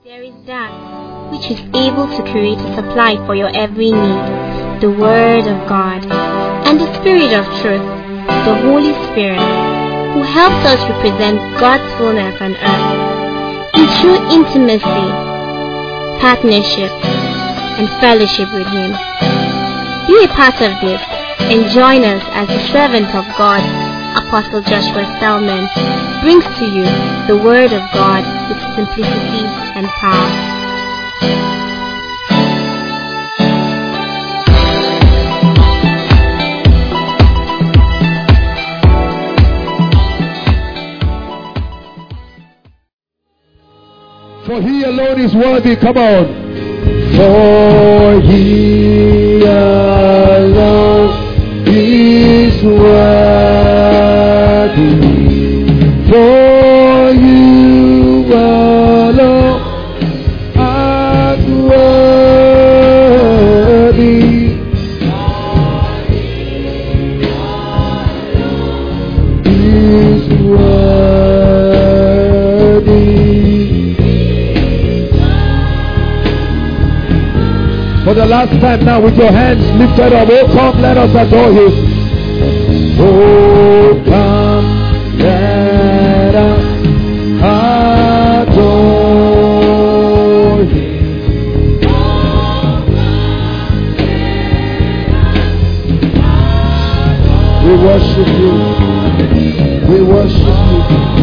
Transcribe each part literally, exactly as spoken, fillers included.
There is that which is able to create a supply for your every need, the Word of God, and the Spirit of truth, the Holy Spirit, who helps us represent God's fullness on earth. In true intimacy, partnership, and fellowship with Him. Be a part of this and join us as the servant of God, Apostle Joshua Selman, brings to you the Word of God with simplicity and power. For He alone is worthy. Come on. For He alone is worthy. For You alone art worthy. Is worthy. For the last time now, with your hands lifted up, oh come, let us adore Him. Oh come, let us adore Him. We worship You. We worship You.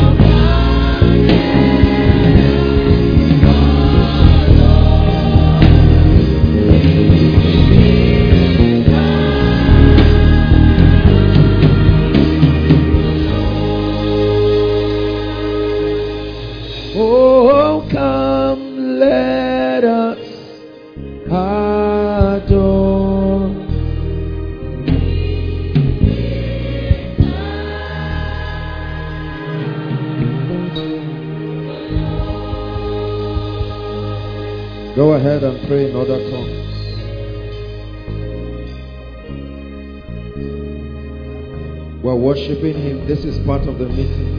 Go ahead and pray in other tongues. We're worshiping Him. This is part of the meeting.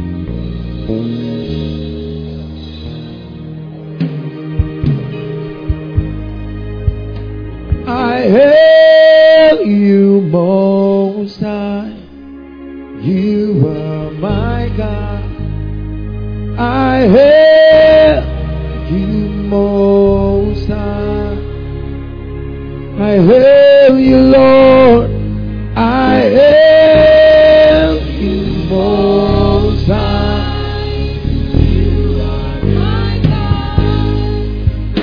I hail You, Most High. You are my God. I hail You, Most High. I hail You, Lord. I hail You, Most High. You are my God. I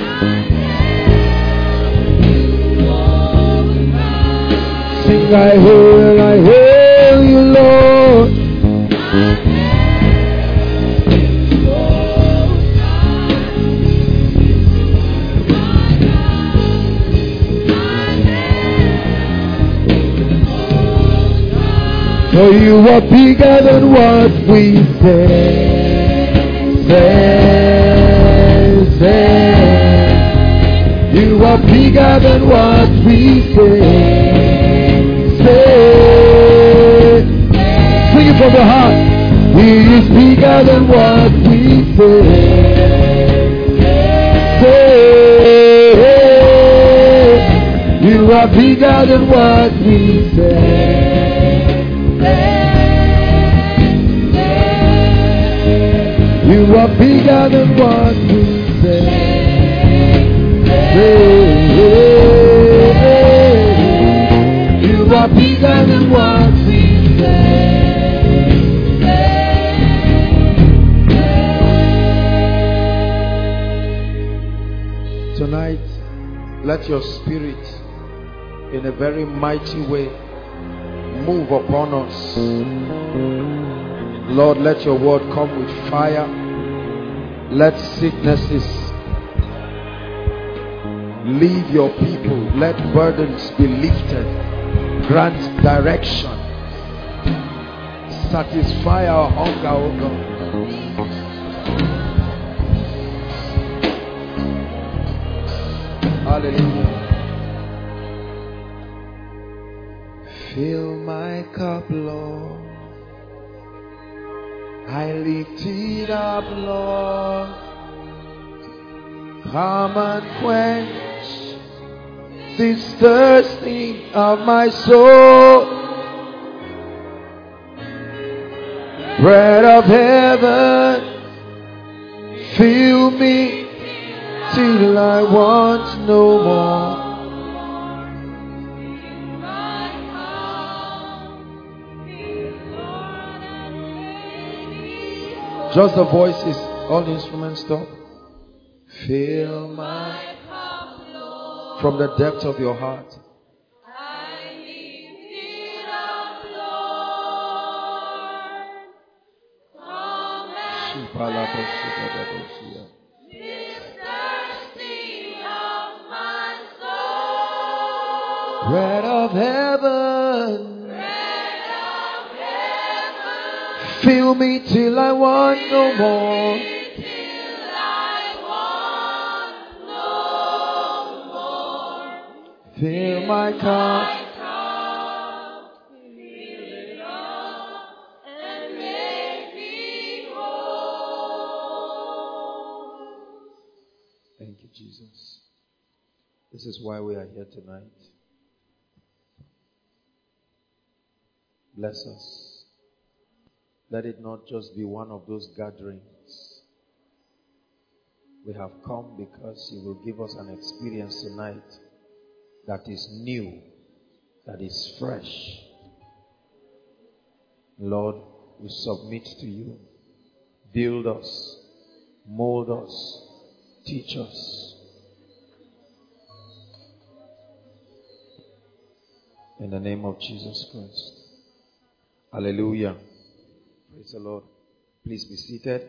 hail You, Most High. Sing, I hail, I hail You, Lord. For You are bigger than what we say, say, say. You are bigger than what we say, say. Sing it from the heart. He is bigger than what we say, say. You are bigger than what we say. You are bigger than what we say. Say, You are bigger than what we say. Tonight, let Your Spirit in a very mighty way move upon us. Lord, let Your word come with fire. Let sicknesses leave Your people. Let burdens be lifted. Grant direction. Satisfy our hunger, O God. Hallelujah. Fill my cup, Lord. I lift it up, Lord. Come and quench this thirsting of my soul. Bread of heaven, fill me till I want no more. Just the voices, all the instruments stop. Fill my cup, Lord. From the depths of your heart. I lift it up, Lord. Come and quench this thirsting of my soul. Bread of heaven, bread of heaven, fill me till I want no more. Fill my cup, fill it up, and make me whole. Thank you, Jesus. This is why we are here tonight. Bless us. Let it not just be one of those gatherings. We have come because you will give us an experience tonight that is new, that is fresh. Lord, we submit to you. Build us, mold us, teach us. In the name of Jesus Christ. Hallelujah. Praise the Lord. Please be seated.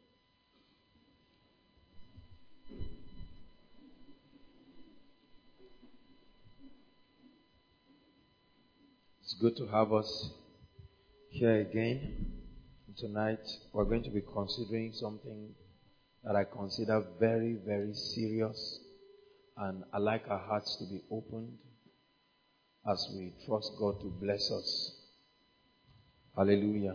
It's good to have us here again. Tonight, we're going to be considering something that I consider very, very serious. And I like our hearts to be opened as we trust God to bless us. Hallelujah.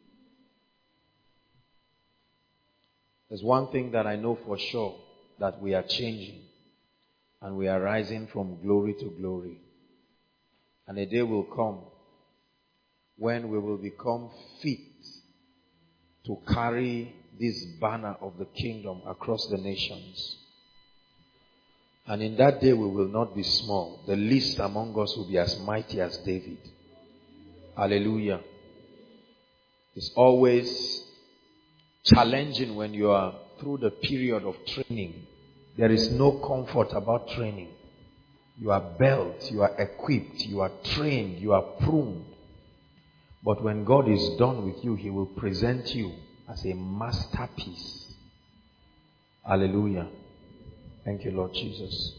There's one thing that I know for sure, that we are changing and we are rising from glory to glory. And a day will come when we will become fit to carry this banner of the kingdom across the nations. And in that day we will not be small. The least among us will be as mighty as David. Hallelujah. It's always challenging when you are through the period of training. There is no comfort about training. You are built, you are equipped, you are trained, you are pruned. But when God is done with you, He will present you as a masterpiece. Hallelujah. Thank you, Lord Jesus.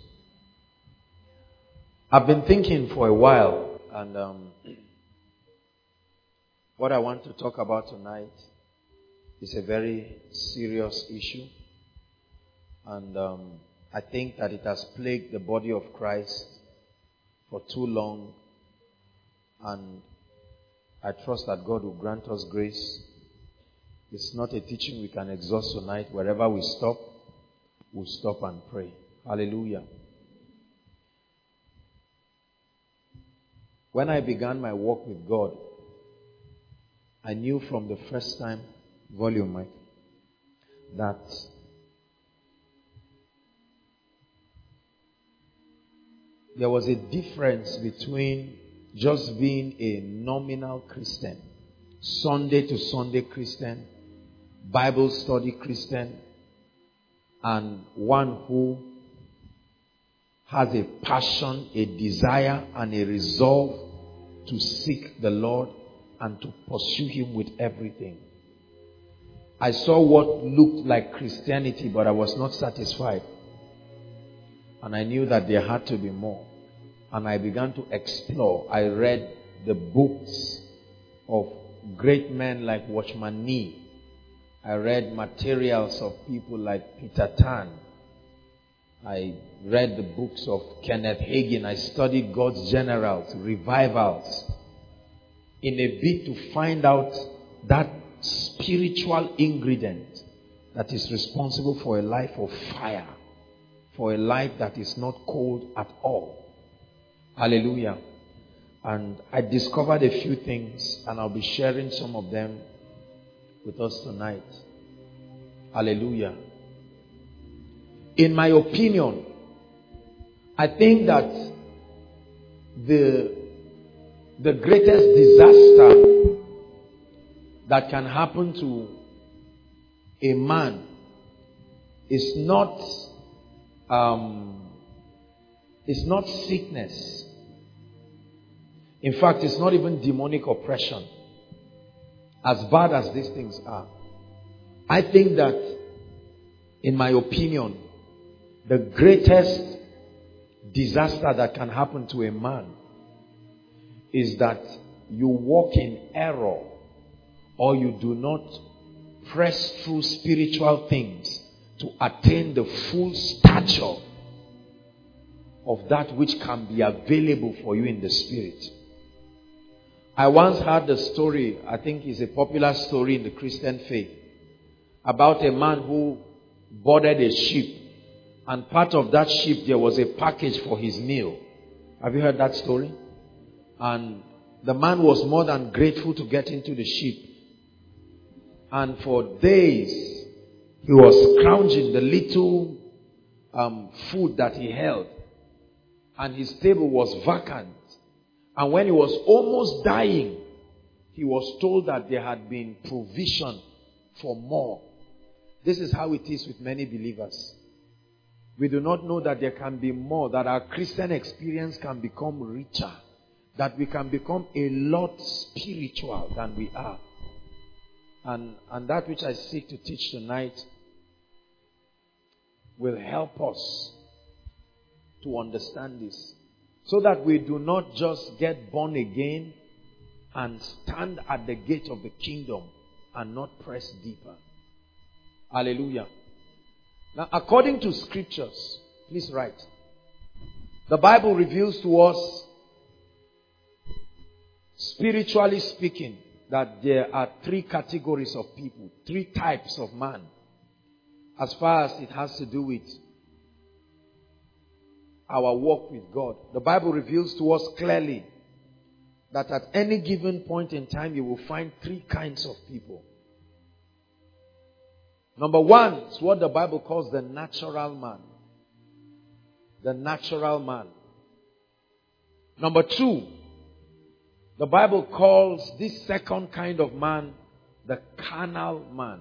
I've been thinking for a while, and um, what I want to talk about tonight is a very serious issue. And um, I think that it has plagued the body of Christ for too long. And I trust that God will grant us grace. It's not a teaching we can exhaust tonight. Wherever we stop, we'll stop and pray. Hallelujah. When I began my walk with God, I knew from the first time, volume Mike, that there was a difference between just being a nominal Christian, Sunday to Sunday Christian, Bible study Christian, and one who has a passion, a desire, and a resolve to seek the Lord and to pursue Him with everything. I saw what looked like Christianity, but I was not satisfied. And I knew that there had to be more. And I began to explore. I read the books of great men like Watchman Nee. I read materials of people like Peter Tan. I read the books of Kenneth Hagin. I studied God's generals, revivals, in a bid to find out that spiritual ingredient that is responsible for a life of fire for a life that is not cold at all. Hallelujah. And I discovered a few things, and I'll be sharing some of them with us tonight. Hallelujah. In my opinion, I think that the, the greatest disaster that can happen to a man is not um, is not sickness. In fact, it's not even demonic oppression. As bad as these things are, I think that, in my opinion, the greatest disaster that can happen to a man is that you walk in error, or you do not press through spiritual things to attain the full stature of that which can be available for you in the spirit. I once heard the story, I think it's a popular story in the Christian faith, about a man who boarded a ship, and part of that ship there was a package for his meal. Have you heard that story? And the man was more than grateful to get into the ship. And for days, he was scrounging the little um, food that he held. And his table was vacant. And when he was almost dying, he was told that there had been provision for more. This is how it is with many believers. We do not know that there can be more, that our Christian experience can become richer, that we can become a lot spiritual than we are. And, and that which I seek to teach tonight will help us to understand this, so that we do not just get born again and stand at the gate of the kingdom and not press deeper. Hallelujah. Now, according to scriptures, please write. The Bible reveals to us, spiritually speaking, that there are three categories of people, three types of man, as far as it has to do with our walk with God. The Bible reveals to us clearly that at any given point in time, you will find three kinds of people. Number one is what the Bible calls the natural man. The natural man. Number two, the Bible calls this second kind of man the carnal man.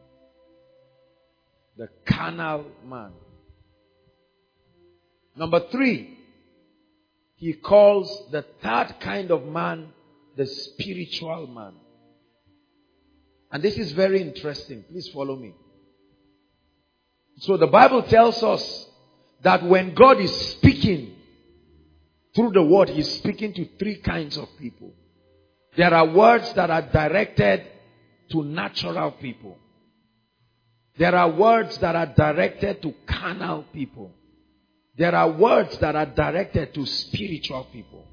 The carnal man. Number three, he calls the third kind of man the spiritual man. And this is very interesting. Please follow me. So the Bible tells us that when God is speaking through the word, He's speaking to three kinds of people. There are words that are directed to natural people. There are words that are directed to carnal people. There are words that are directed to spiritual people.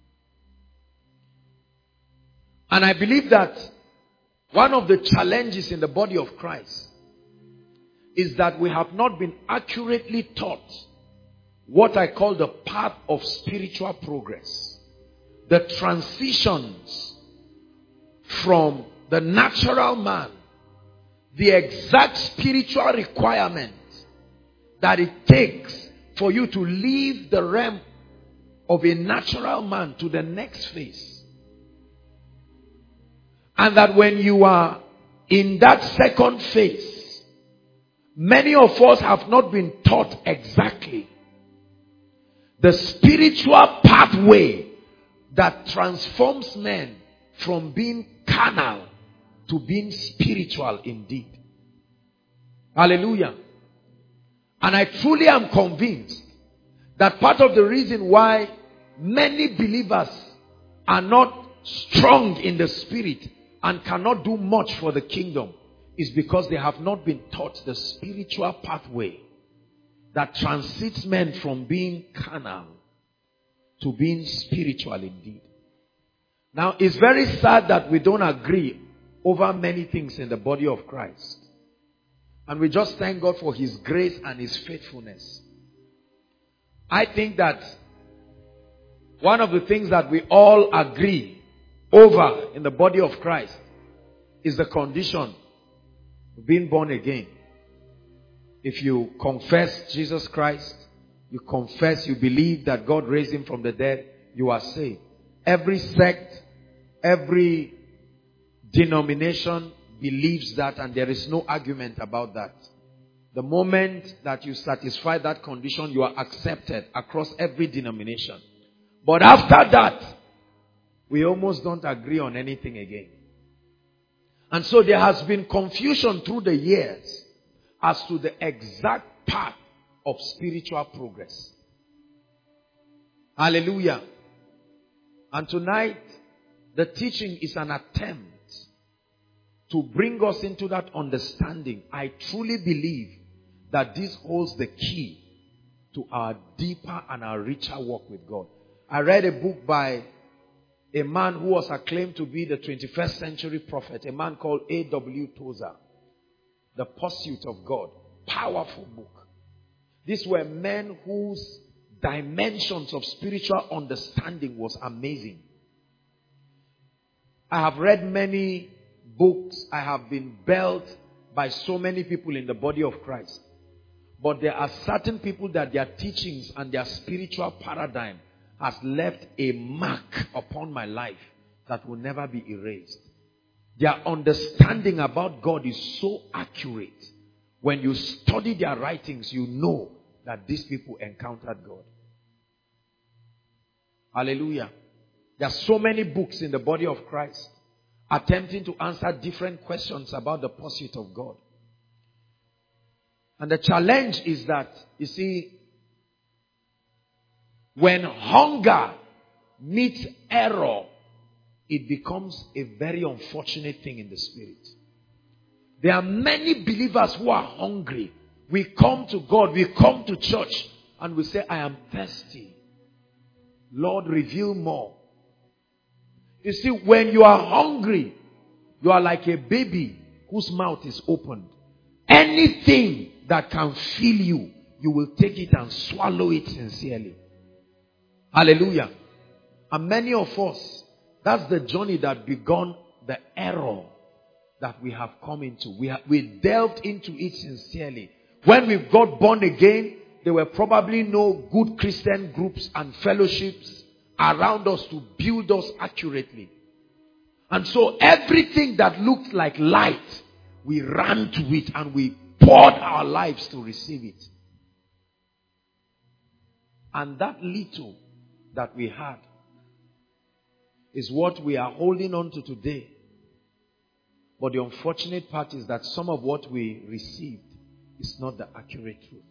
And I believe that one of the challenges in the body of Christ is that we have not been accurately taught what I call the path of spiritual progress. The transitions from the natural man, the exact spiritual requirement that it takes for you to leave the realm of a natural man to the next phase. And that when you are in that second phase, many of us have not been taught exactly the spiritual pathway that transforms men from being carnal to being spiritual indeed. Hallelujah. And I truly am convinced that part of the reason why many believers are not strong in the spirit and cannot do much for the kingdom is because they have not been taught the spiritual pathway that transits men from being carnal to being spiritual indeed. Now, it's very sad that we don't agree over many things in the body of Christ. And we just thank God for His grace and His faithfulness. I think that one of the things that we all agree over in the body of Christ is the condition of being born again. If you confess Jesus Christ, you confess, you believe that God raised him from the dead, you are saved. Every sect, every denomination believes that, and there is no argument about that. The moment that you satisfy that condition, you are accepted across every denomination. But after that, we almost don't agree on anything again. And so there has been confusion through the years as to the exact path of spiritual progress. Hallelujah. And tonight, the teaching is an attempt to bring us into that understanding. I truly believe that this holds the key to our deeper and our richer walk with God. I read a book by a man who was acclaimed to be the twenty-first century prophet, a man called A W Tozer. The Pursuit of God. Powerful book. These were men whose dimensions of spiritual understanding was amazing. I have read many books. I have been built by so many people in the body of Christ. But there are certain people that their teachings and their spiritual paradigm has left a mark upon my life that will never be erased. Their understanding about God is so accurate. When you study their writings, you know that these people encountered God. Hallelujah. There are so many books in the body of Christ attempting to answer different questions about the pursuit of God. And the challenge is that, you see, when hunger meets error, it becomes a very unfortunate thing in the spirit. There are many believers who are hungry. We come to God, we come to church, and we say, I am thirsty. Lord, reveal more. You see, when you are hungry, you are like a baby whose mouth is opened. Anything that can fill you, you will take it and swallow it sincerely. Hallelujah. And many of us, that's the journey that began the error that we have come into. We, have, we delved into it sincerely. When we got born again, there were probably no good Christian groups and fellowships around us to build us accurately. And so everything that looked like light, we ran to it and we poured our lives to receive it. And that little that we had is what we are holding on to today. But the unfortunate part is that some of what we received is not the accurate truth.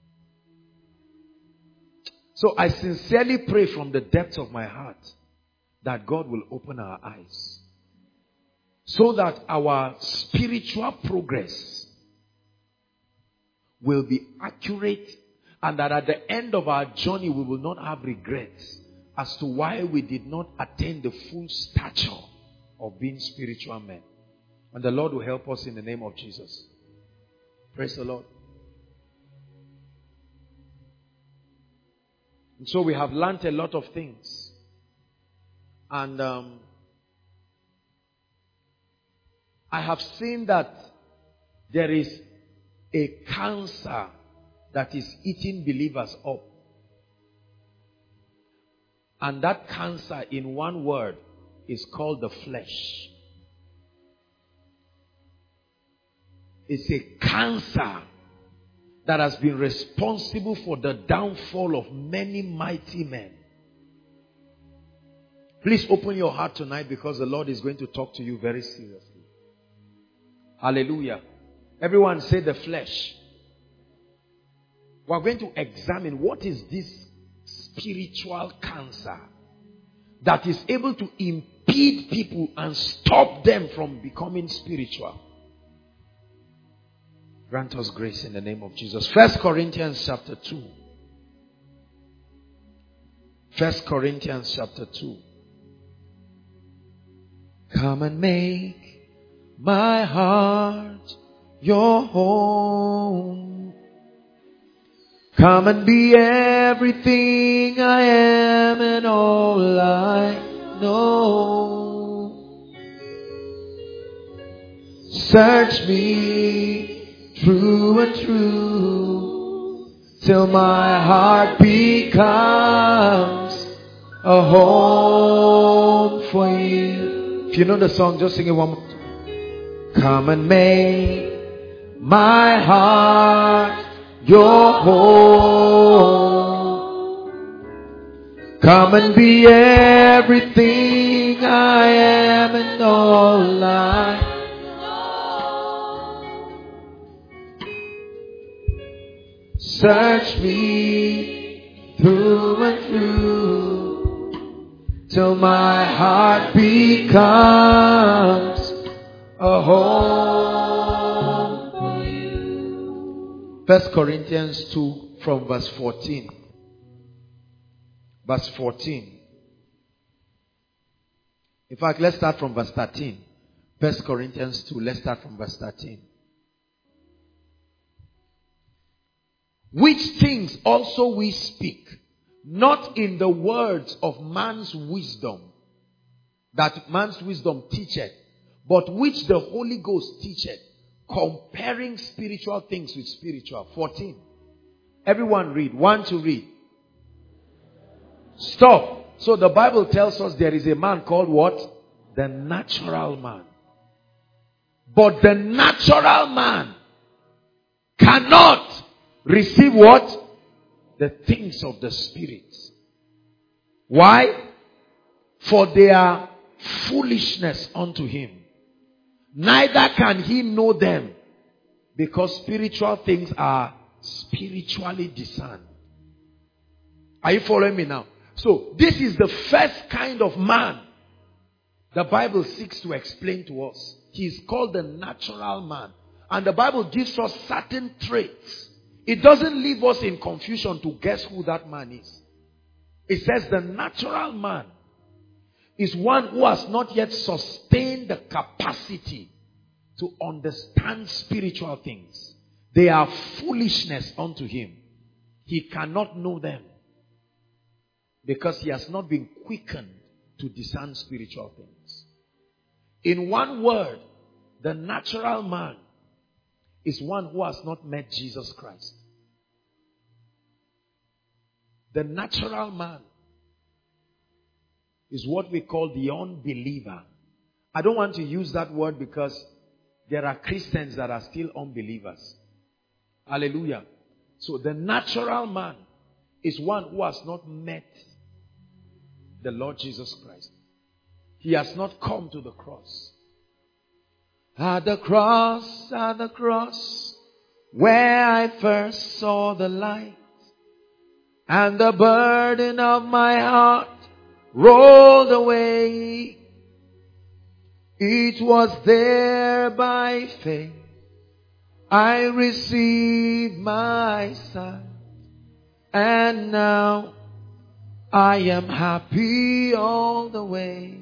So I sincerely pray from the depths of my heart that God will open our eyes so that our spiritual progress will be accurate, and that at the end of our journey we will not have regrets as to why we did not attain the full stature of being spiritual men. And the Lord will help us in the name of Jesus. Praise the Lord. And so we have learned a lot of things. And um, I have seen that there is a cancer that is eating believers up. And that cancer, in one word, is called the flesh. It's a cancer that has been responsible for the downfall of many mighty men. Please open your heart tonight, because the Lord is going to talk to you very seriously. Hallelujah. Everyone say the flesh. We are going to examine what is this spiritual cancer that is able to impede people and stop them from becoming spiritual. Grant us grace in the name of Jesus. First Corinthians chapter two. First Corinthians chapter two. Come and make my heart your home. Come and be everything I am and all I know. Search me through and through till my heart becomes a home for you. If you know the song, just sing it one more time. Come and make my heart your home. Come and be everything I am and all I know. Search me through and through till my heart becomes a home for you. First Corinthians two from verse fourteen. Verse fourteen. In fact, let's start from verse thirteen. First Corinthians two, let's start from verse thirteen. Which things also we speak, not in the words of man's wisdom, that man's wisdom teacheth, but which the Holy Ghost teacheth, comparing spiritual things with spiritual. fourteen. Everyone read. One to read. Stop. So the Bible tells us there is a man called what? The natural man. But the natural man cannot receive what? The things of the Spirit. Why? For they are foolishness unto him. Neither can he know them, because spiritual things are spiritually discerned. Are you following me now? So this is the first kind of man the Bible seeks to explain to us. He is called the natural man. And the Bible gives us certain traits. It doesn't leave us in confusion to guess who that man is. It says the natural man is one who has not yet sustained the capacity to understand spiritual things. They are foolishness unto him. He cannot know them because he has not been quickened to discern spiritual things. In one word, the natural man is one who has not met Jesus Christ. The natural man is what we call the unbeliever. I don't want to use that word because there are Christians that are still unbelievers. Hallelujah. So the natural man is one who has not met the Lord Jesus Christ. He has not come to the cross. At the cross, at the cross, where I first saw the light, and the burden of my heart rolled away. It was there by faith I received my sight, and now I am happy all the way.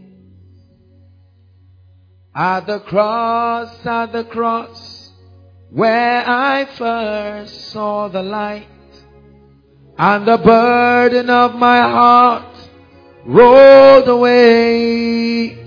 At the cross, at the cross, where I first saw the light, and the burden of my heart rolled away.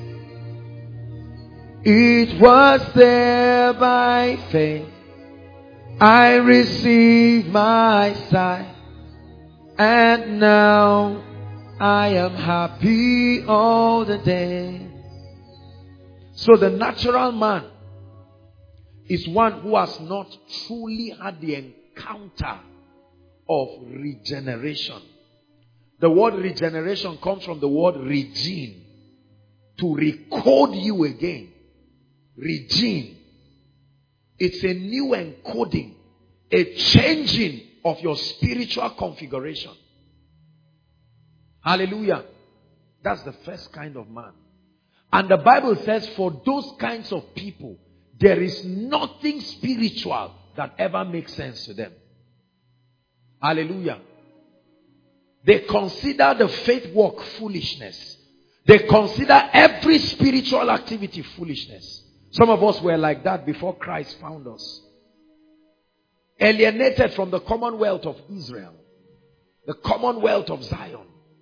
It was there by faith I received my sight, and now I am happy all the day. So the natural man is one who has not truly had the encounter of regeneration. The word regeneration comes from the word regene, to recode you again. Regene. It's a new encoding, a changing of your spiritual configuration. Hallelujah. That's the first kind of man. And the Bible says for those kinds of people, there is nothing spiritual that ever makes sense to them. Hallelujah. They consider the faith walk foolishness. They consider every spiritual activity foolishness. Some of us were like that before Christ found us. alienated from the commonwealth of Israel, the commonwealth of Zion.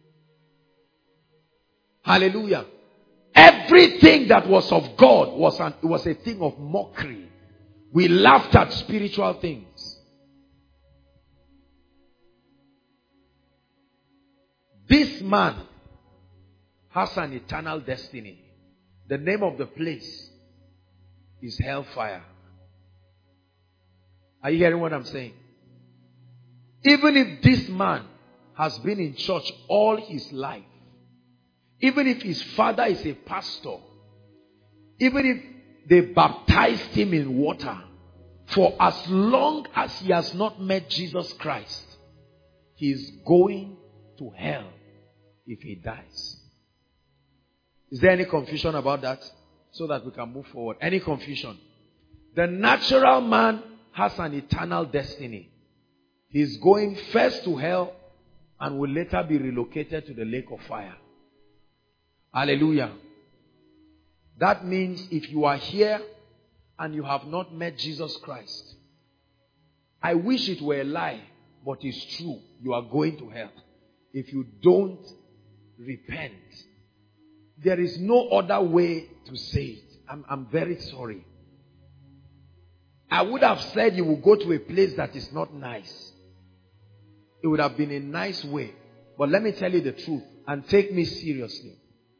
Hallelujah. Everything that was of God was, an, was a thing of mockery. We laughed at spiritual things. This man has an eternal destiny. The name of the place is hellfire. Are you hearing what I'm saying? Even if this man has been in church all his life, even if his father is a pastor, even if they baptized him in water, for as long as he has not met Jesus Christ, he is going to hell if he dies. Is there any confusion about that? So that we can move forward. Any confusion? The natural man has an eternal destiny. He is going first to hell and will later be relocated to the lake of fire. Hallelujah. That means if you are here and you have not met Jesus Christ, I wish it were a lie, but it's true. You are going to hell if you don't repent. There is no other way to say it. I'm, I'm very sorry. I would have said you will go to a place that is not nice. It would have been a nice way. But let me tell you the truth and take me seriously.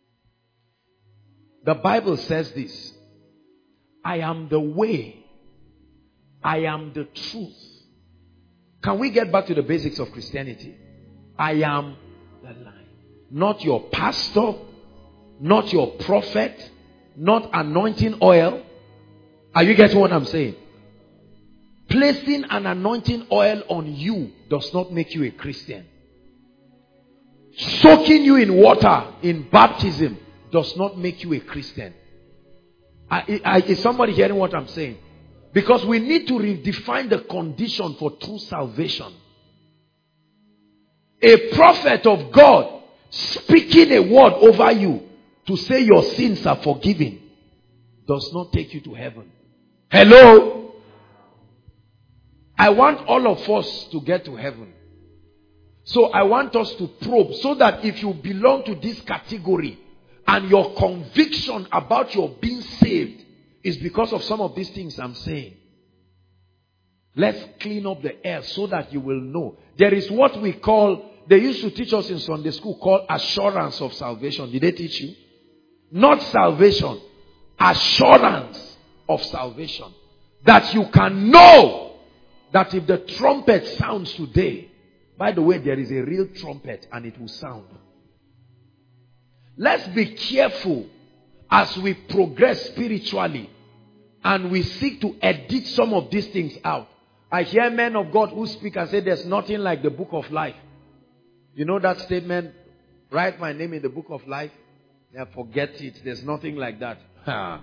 The Bible says this: I am the way. I am the truth. Can we get back to the basics of Christianity? I am the light. Not your pastor, not your prophet, not anointing oil. Are you getting what I'm saying? Placing an anointing oil on you does not make you a Christian. Soaking you in water in baptism does not make you a Christian. I, I, is somebody hearing what I'm saying? Because we need to redefine the condition for true salvation. A prophet of God speaking a word over you to say your sins are forgiven does not take you to heaven. Hello? I want all of us to get to heaven. So I want us to probe so that if you belong to this category and your conviction about your being saved is because of some of these things I'm saying, let's clean up the air so that you will know. There is what we call, they used to teach us in Sunday school, called assurance of salvation. Did they teach you? Not salvation. Assurance of salvation. That you can know that if the trumpet sounds today, by the way, there is a real trumpet and it will sound. Let's be careful as we progress spiritually and we seek to edit some of these things out. I hear men of God who speak and say there's nothing like the book of life. You know that statement, write my name in the book of life? Yeah, forget it. There's nothing like that. Ha.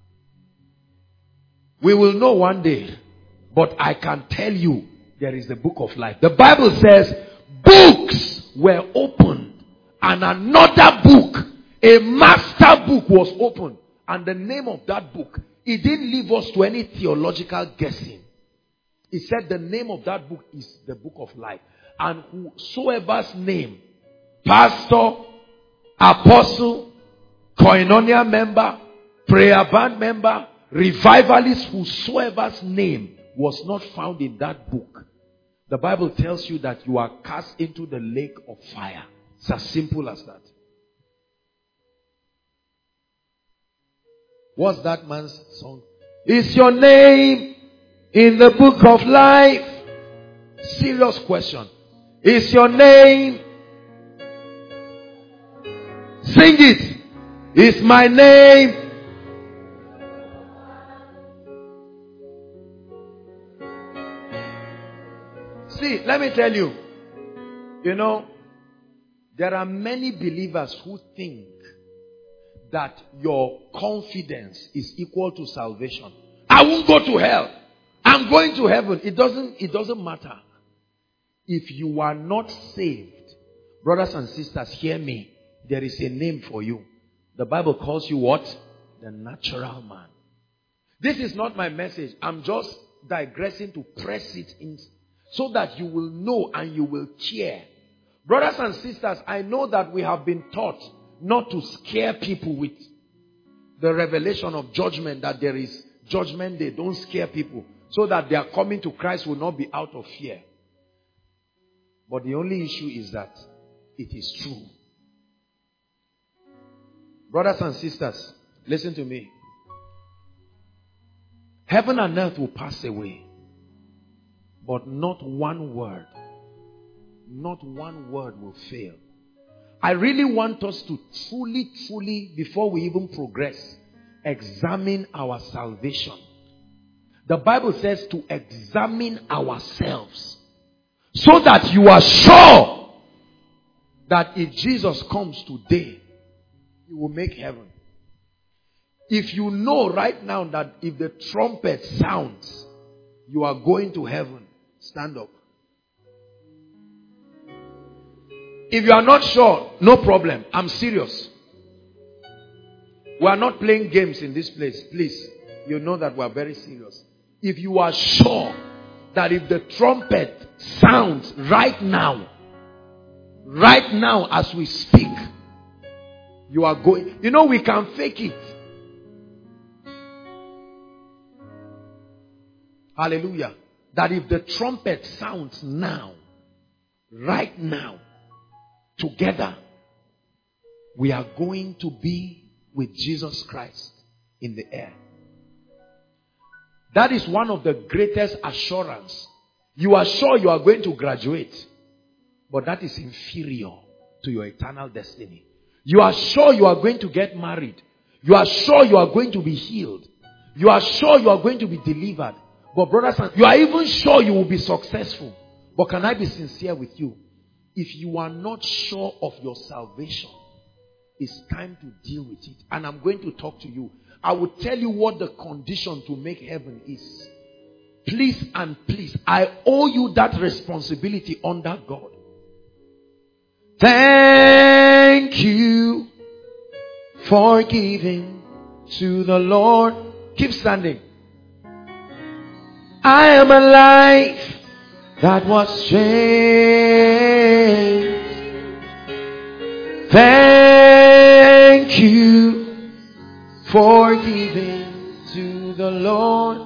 We will know one day. But I can tell you, there is the book of life. The Bible says, books were opened. And another book, a master book was opened. And the name of that book, it didn't leave us to any theological guessing. It said the name of that book is the book of life. And whosoever's name, pastor, apostle, koinonia member, prayer band member, revivalist, whosoever's name was not found in that book, the Bible tells you that you are cast into the lake of fire. It's as simple as that. What's that man's song? Is your name in the book of life? Serious question. Is your name? Sing it. Is my name? See, let me tell you. You know, there are many believers who think that your confidence is equal to salvation. I won't go to hell. I'm going to heaven. It doesn't, it doesn't matter. If you are not saved, brothers and sisters, hear me. There is a name for you. The Bible calls you what? The natural man. This is not my message. I'm just digressing to press it in so that you will know and you will care. Brothers and sisters, I know that we have been taught not to scare people with the revelation of judgment, that there is judgment day. Don't scare people, so that their coming to Christ will not be out of fear. But the only issue is that it is true. Brothers and sisters, listen to me. Heaven and earth will pass away, but not one word, not one word will fail. I really want us to truly, truly, before we even progress, examine our salvation. The Bible says to examine ourselves, so that you are sure that if Jesus comes today, He will make heaven. If you know right now that if the trumpet sounds, you are going to heaven, stand up. If you are not sure, no problem. I'm serious. We are not playing games in this place. Please, you know that we are very serious. If you are sure that if the trumpet sounds right now, right now as we speak, you are going. You know, we can fake it. Hallelujah. That if the trumpet sounds now, right now, together, we are going to be with Jesus Christ in the air. That is one of the greatest assurance. You are sure you are going to graduate, but that is inferior to your eternal destiny. You are sure you are going to get married. You are sure you are going to be healed. You are sure you are going to be delivered. But brothers and you are even sure you will be successful. But can I be sincere with you? If you are not sure of your salvation, it's time to deal with it. And I'm going to talk to you. I will tell you what the condition to make heaven is. Please and please, I owe you that responsibility under God. Thank you for giving to the Lord. Keep standing. I am a life that was changed. Thank you for giving to the Lord.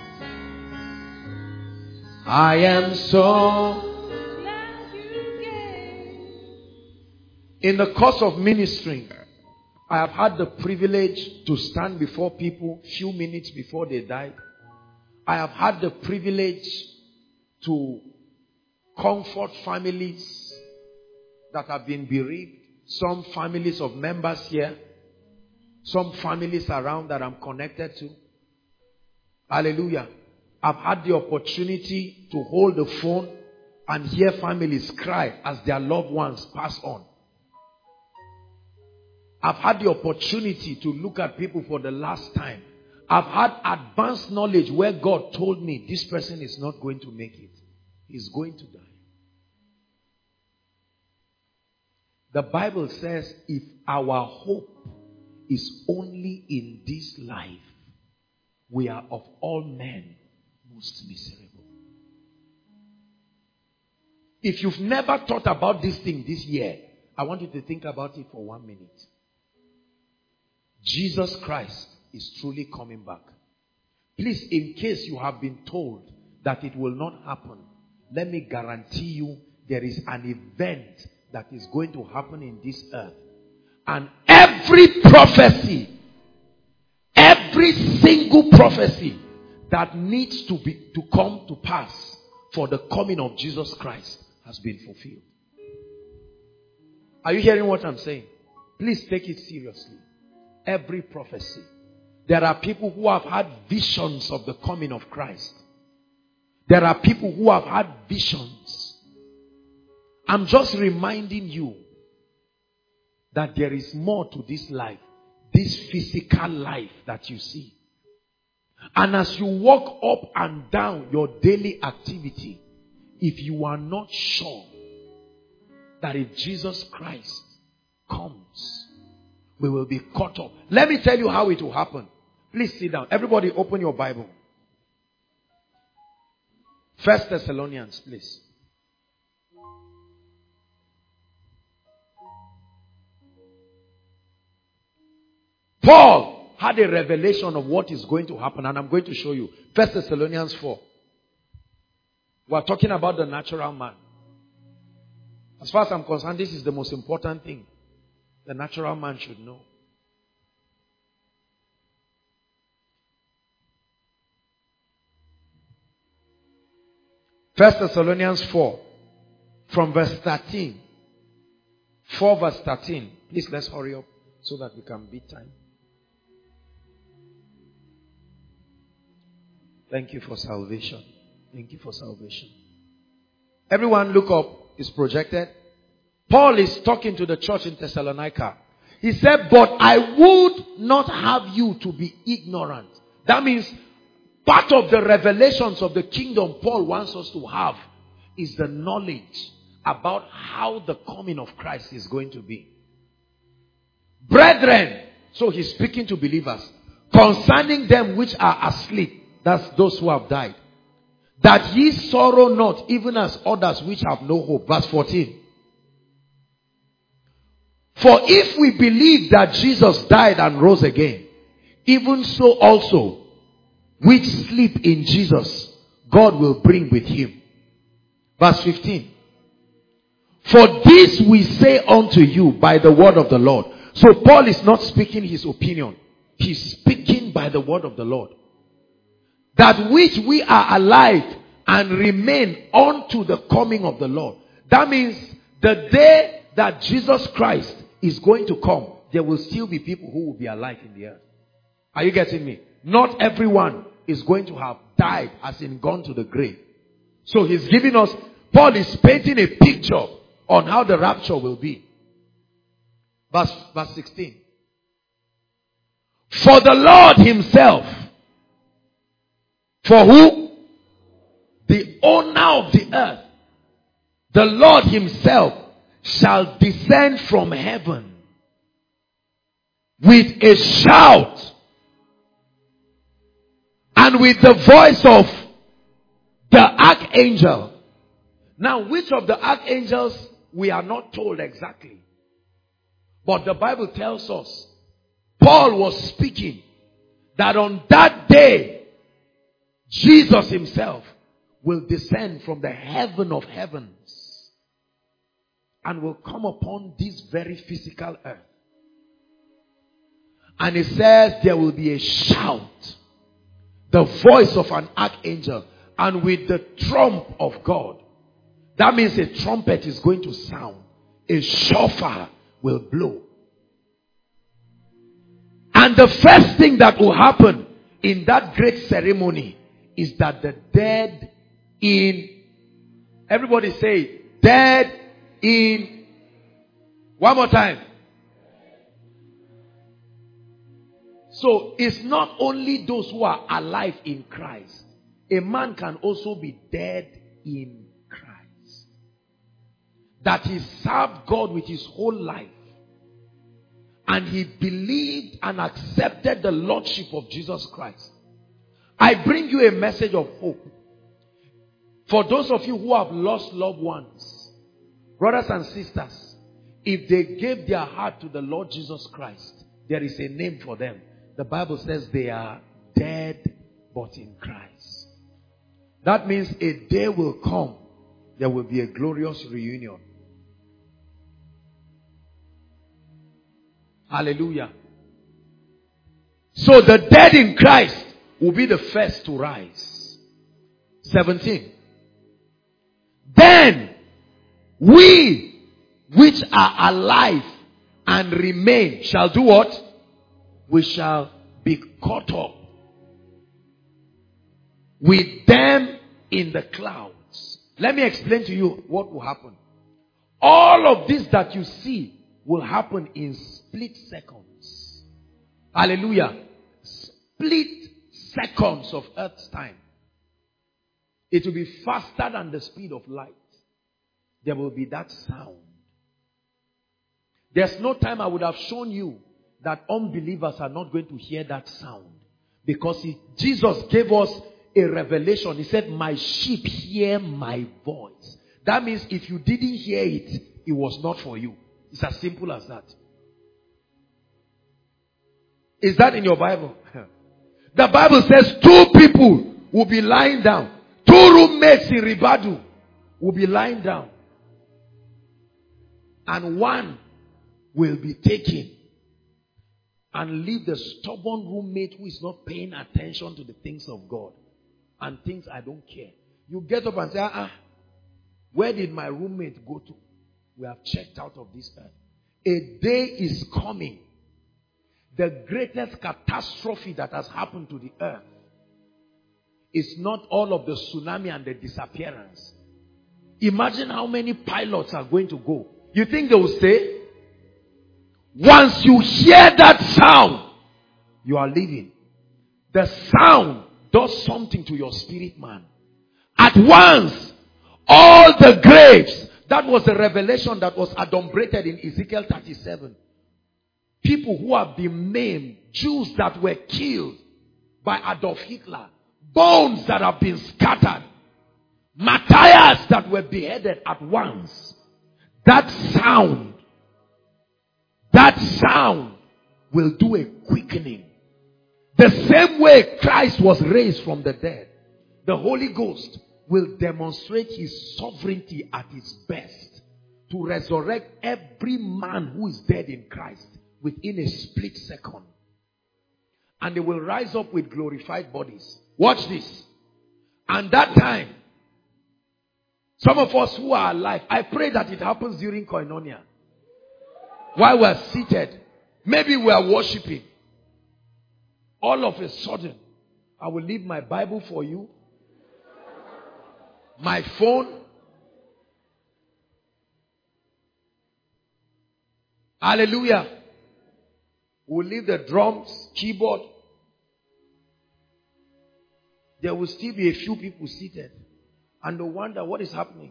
I am so glad you gave. In the course of ministering, I have had the privilege to stand before people few minutes before they died. I have had the privilege to comfort families that have been bereaved. Some families of members here. Some families around that I'm connected to. Hallelujah. I've had the opportunity to hold the phone and hear families cry as their loved ones pass on. I've had the opportunity to look at people for the last time. I've had advanced knowledge where God told me this person is not going to make it. He's going to die. The Bible says if our hope is only in this life, we are of all men most miserable. If you've never thought about this thing this year, I want you to think about it for one minute. Jesus Christ is truly coming back. Please, in case you have been told that it will not happen, let me guarantee you there is an event that is going to happen in this earth. And every prophecy, every single prophecy that needs to be to come to pass for the coming of Jesus Christ has been fulfilled. Are you hearing what I'm saying? Please take it seriously. Every prophecy. There are people who have had visions of the coming of Christ. There are people who have had visions. I'm just reminding you that there is more to this life. This physical life that you see. And as you walk up and down your daily activity, if you are not sure that if Jesus Christ comes, we will be caught up. Let me tell you how it will happen. Please sit down. Everybody open your Bible. First Thessalonians, please. Paul had a revelation of what is going to happen, and I'm going to show you. First Thessalonians four. We're talking about the natural man. As far as I'm concerned, this is the most important thing the natural man should know. First Thessalonians four, from verse thirteen. four verse thirteen. Please, let's hurry up so that we can beat time. Thank you for salvation. Thank you for salvation. Everyone look up. It's projected. Paul is talking to the church in Thessalonica. He said, but I would not have you to be ignorant. That means part of the revelations of the kingdom Paul wants us to have is the knowledge about how the coming of Christ is going to be. Brethren, so he's speaking to believers, concerning them which are asleep, that's those who have died, that ye sorrow not, even as others which have no hope. Verse fourteen. For if we believe that Jesus died and rose again, even so also, which sleep in Jesus, God will bring with him. Verse fifteen. For this we say unto you by the word of the Lord. So Paul is not speaking his opinion. He's speaking by the word of the Lord. That which we are alive and remain unto the coming of the Lord. That means the day that Jesus Christ is going to come, there will still be people who will be alive in the earth. Are you getting me? Not everyone is going to have died, as in gone to the grave. So he's giving us, Paul is painting a picture on how the rapture will be. Verse, verse sixteen. For the Lord himself, for who? The owner of the earth, the Lord himself shall descend from heaven with a shout and with the voice of the archangel. Now, which of the archangels we are not told exactly. But the Bible tells us, Paul was speaking that on that day, Jesus himself will descend from the heaven of heavens and will come upon this very physical earth. And it says there will be a shout, the voice of an archangel, and with the trump of God. That means a trumpet is going to sound. A shofar will blow. And the first thing that will happen in that great ceremony is that the dead in, everybody say, dead in, one more time. So it's not only those who are alive in Christ. A man can also be dead in Christ. That he served God with his whole life. And he believed and accepted the Lordship of Jesus Christ. I bring you a message of hope. For those of you who have lost loved ones, brothers and sisters, if they gave their heart to the Lord Jesus Christ, there is a name for them. The Bible says they are dead but in Christ. That means a day will come, there will be a glorious reunion. Hallelujah. So the dead in Christ will be the first to rise. seventeen. Then we which are alive and remain shall do what? We shall be caught up with them in the clouds. Let me explain to you what will happen. All of this that you see will happen in split seconds. Hallelujah. Split seconds of earth's time. It will be faster than the speed of light. There will be that sound. There's no time I would have shown you that unbelievers are not going to hear that sound. Because he, Jesus gave us a revelation. He said, my sheep hear my voice. That means if you didn't hear it, it was not for you. It's as simple as that. Is that in your Bible? The Bible says two people will be lying down. Two roommates in Ribadu will be lying down. And one will be taken and leave the stubborn roommate who is not paying attention to the things of God and things I don't care. You get up and say, ah, where did my roommate go to? We have checked out of this earth. A day is coming. The greatest catastrophe that has happened to the earth is not all of the tsunami and the disappearance. Imagine how many pilots are going to go. You think they will stay? Once you hear that sound, you are leaving. The sound does something to your spirit, man. At once, all the graves, that was a revelation that was adumbrated in Ezekiel thirty-seven. People who have been maimed, Jews that were killed by Adolf Hitler, bones that have been scattered, Matthias that were beheaded at once. That sound, that sound will do a quickening. The same way Christ was raised from the dead, the Holy Ghost will demonstrate his sovereignty at his best to resurrect every man who is dead in Christ within a split second. And they will rise up with glorified bodies. Watch this. And that time, some of us who are alive, I pray that it happens during Koinonia. While we are seated, maybe we are worshiping. All of a sudden, I will leave my Bible for you, my phone. Hallelujah. We'll leave the drums, keyboard. There will still be a few people seated. And they'll wonder what is happening.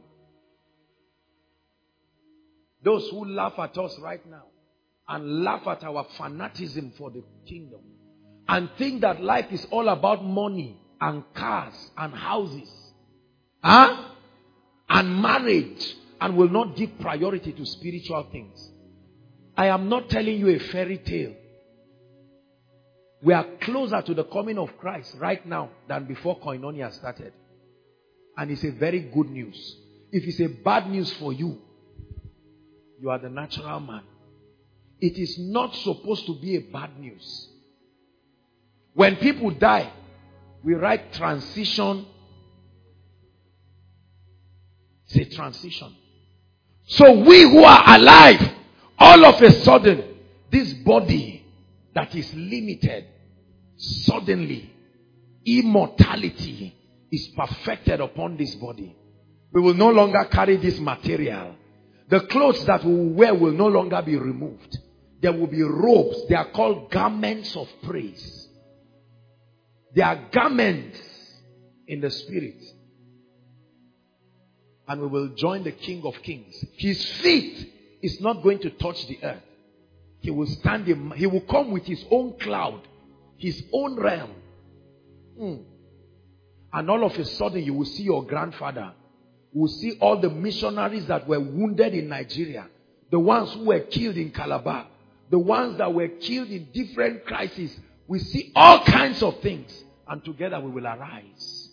Those who laugh at us right now and laugh at our fanaticism for the kingdom and think that life is all about money and cars and houses, huh? And marriage, and will not give priority to spiritual things. I am not telling you a fairy tale. We are closer to the coming of Christ right now than before Koinonia started. And it's a very good news. If it's a bad news for you, you are the natural man. It is not supposed to be a bad news. When people die, we write transition. It's a transition. So we who are alive, all of a sudden, this body that is limited, suddenly, immortality is perfected upon this body. We will no longer carry this material. The clothes that we will wear will no longer be removed. There will be robes. They are called garments of praise. They are garments in the spirit. And we will join the King of Kings. His feet is not going to touch the earth. He will stand in, he will come with his own cloud, his own realm. Mm. And all of a sudden you will see your grandfather. You will see all the missionaries that were wounded in Nigeria. The ones who were killed in Calabar. The ones that were killed in different crises. We see all kinds of things. And together we will arise.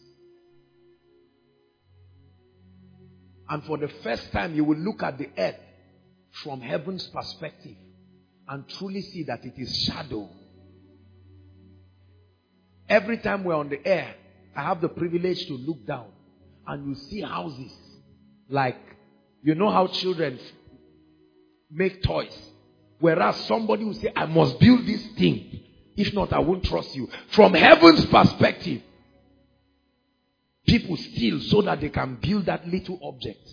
And for the first time you will look at the earth from heaven's perspective and truly see that it is shadow. Every time we're on the air, I have the privilege to look down and you see houses like, you know how children make toys. Whereas somebody will say, I must build this thing. If not, I won't trust you. From heaven's perspective, people steal so that they can build that little object.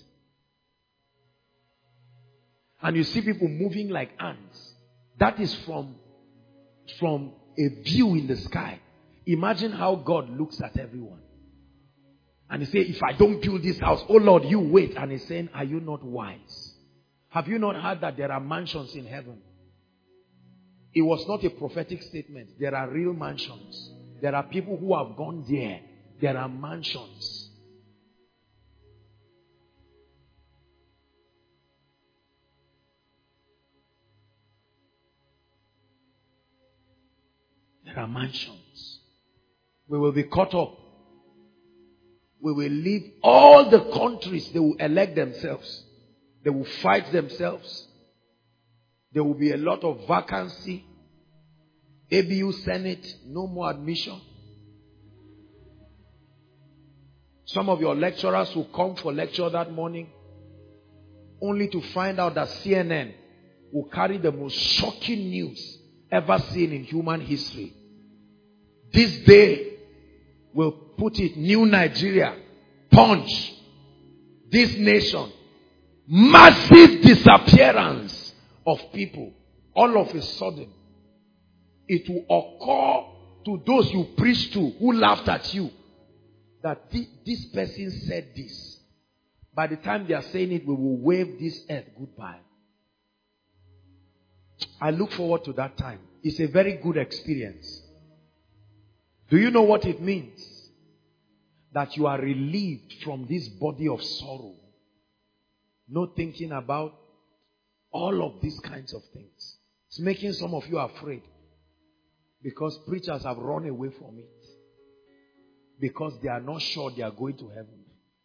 And you see people moving like ants. That is from, from a view in the sky. Imagine how God looks at everyone. And he says, if I don't build this house, oh Lord, you wait. And he's saying, are you not wise? Have you not heard that there are mansions in heaven? It was not a prophetic statement. There are real mansions. There are people who have gone there. There are mansions. There are mansions. We will be caught up. We will leave all the countries. They will elect themselves. They will fight themselves. There will be a lot of vacancy. A B U Senate, no more admission. Some of your lecturers will come for lecture that morning only to find out that C N N will carry the most shocking news ever seen in human history. This day will put it, New Nigeria, Punch, this nation, massive disappearance of people. All of a sudden, it will occur to those you preach to who laughed at you that this, this person said this. By the time they are saying it, we will wave this earth goodbye. I look forward to that time. It's a very good experience. Do you know what it means? That you are relieved from this body of sorrow. No thinking about all of these kinds of things. It's making some of you afraid. Because preachers have run away from it. Because they are not sure they are going to heaven.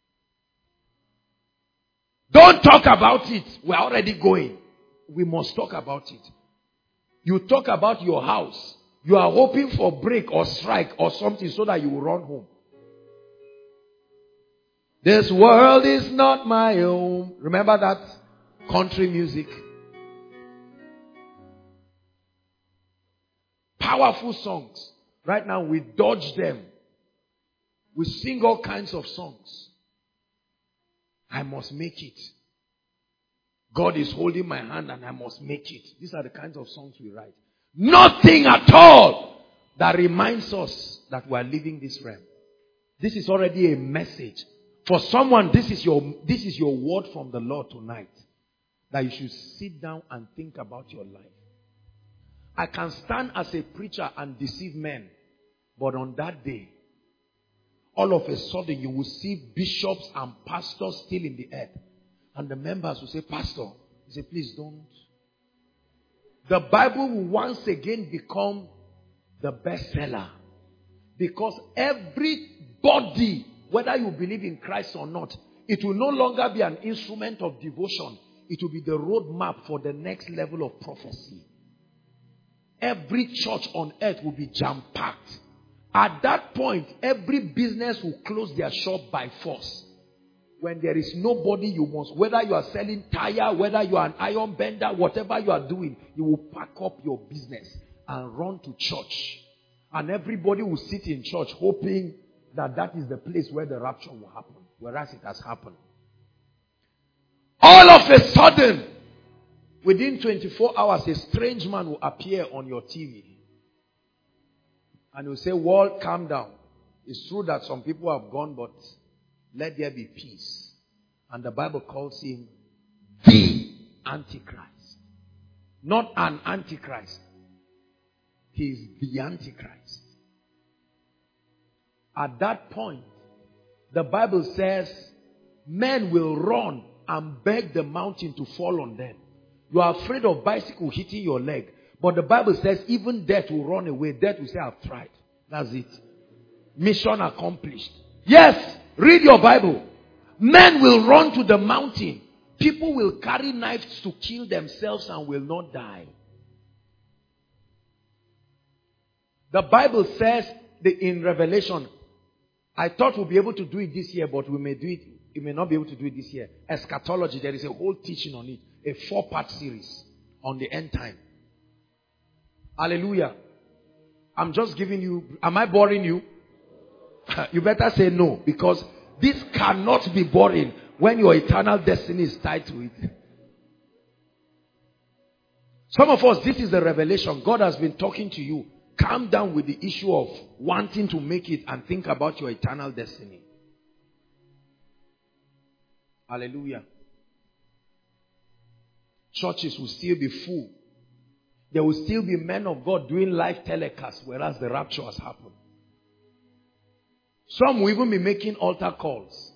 Don't talk about it. We're already going. We must talk about it. You talk about your house. You are hoping for break or strike or something so that you will run home. This world is not my home. Remember that country music? Powerful songs. Right now we dodge them. We sing all kinds of songs. I must make it. God is holding my hand and I must make it. These are the kinds of songs we write. Nothing at all that reminds us that we are leaving this realm. This is already a message. For someone, this is your this is your word from the Lord tonight. That you should sit down and think about your life. I can stand as a preacher and deceive men. But on that day, all of a sudden you will see bishops and pastors still in the earth. And the members will say, Pastor, he said, please don't. The Bible will once again become the bestseller. Because everybody, whether you believe in Christ or not, it will no longer be an instrument of devotion. It will be the roadmap for the next level of prophecy. Every church on earth will be jam-packed. At that point, every business will close their shop by force. When there is nobody, you must, whether you are selling tire, whether you are an iron bender, whatever you are doing, you will pack up your business and run to church. And everybody will sit in church hoping that that is the place where the rapture will happen. Whereas it has happened. All of a sudden, within twenty-four hours, a strange man will appear on your T V. And will say, world, calm down. It's true that some people have gone, but let there be peace. And the Bible calls him the Antichrist. Not an Antichrist. He is the Antichrist. At that point, the Bible says, men will run and beg the mountain to fall on them. You are afraid of bicycle hitting your leg. But the Bible says, even death will run away. Death will say, I've tried. That's it. Mission accomplished. Yes, read your Bible. Men will run to the mountain. People will carry knives to kill themselves and will not die. The Bible says that in Revelation, I thought we'll be able to do it this year, but we may do it, we may not be able to do it this year. Eschatology, there is a whole teaching on it. A four-part series on the end time. Hallelujah. I'm just giving you, am I boring you? You better say no, because this cannot be boring when your eternal destiny is tied to it. Some of us, this is the revelation. God has been talking to you. Calm down with the issue of wanting to make it and think about your eternal destiny. Hallelujah. Churches will still be full. There will still be men of God doing live telecasts, whereas the rapture has happened. Some will even be making altar calls.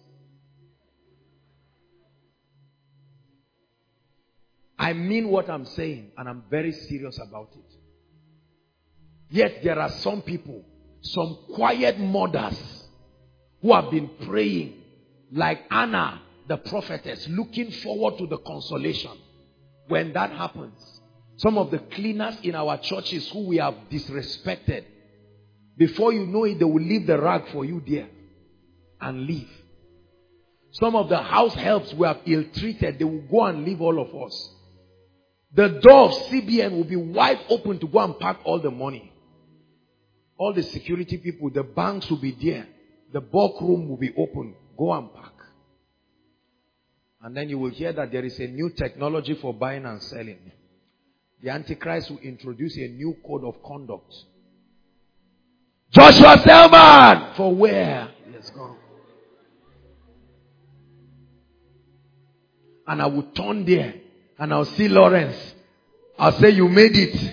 I mean what I'm saying, and I'm very serious about it. Yet there are some people, some quiet mothers, who have been praying like Anna, the prophetess, looking forward to the consolation. When that happens, some of the cleaners in our churches who we have disrespected, before you know it, they will leave the rag for you there and leave. Some of the house helps we have ill-treated, they will go and leave all of us. The door of C B N will be wide open to go and pack all the money. All the security people, the banks will be there. The bulk room will be open. Go and pack. And then you will hear that there is a new technology for buying and selling. The Antichrist will introduce a new code of conduct. Joshua Selman! For where? Let's go. And I will turn there and I'll see Lawrence. I'll say, you made it.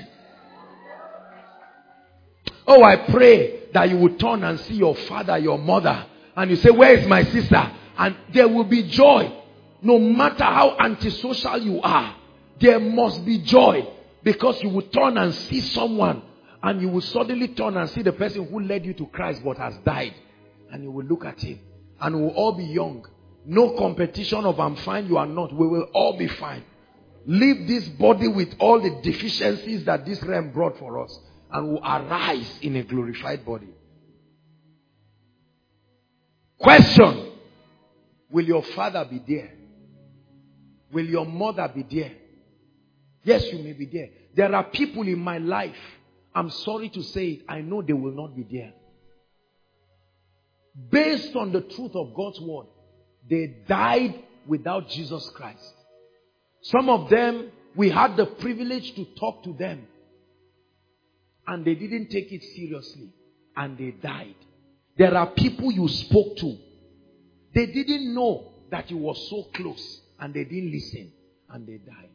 Oh, I pray that you will turn and see your father, your mother. And you say, where is my sister? And there will be joy. No matter how antisocial you are, there must be joy. Because you will turn and see someone. And you will suddenly turn and see the person who led you to Christ but has died. And you will look at him. And we will all be young. No competition of I'm fine, you are not. We will all be fine. Leave this body with all the deficiencies that this realm brought for us. And will arise in a glorified body. Question. Will your father be there? Will your mother be there? Yes, you may be there. There are people in my life, I'm sorry to say it, I know they will not be there. Based on the truth of God's word, they died without Jesus Christ. Some of them, we had the privilege to talk to them. And they didn't take it seriously. And they died. There are people you spoke to. They didn't know that you were so close. And they didn't listen. And they died.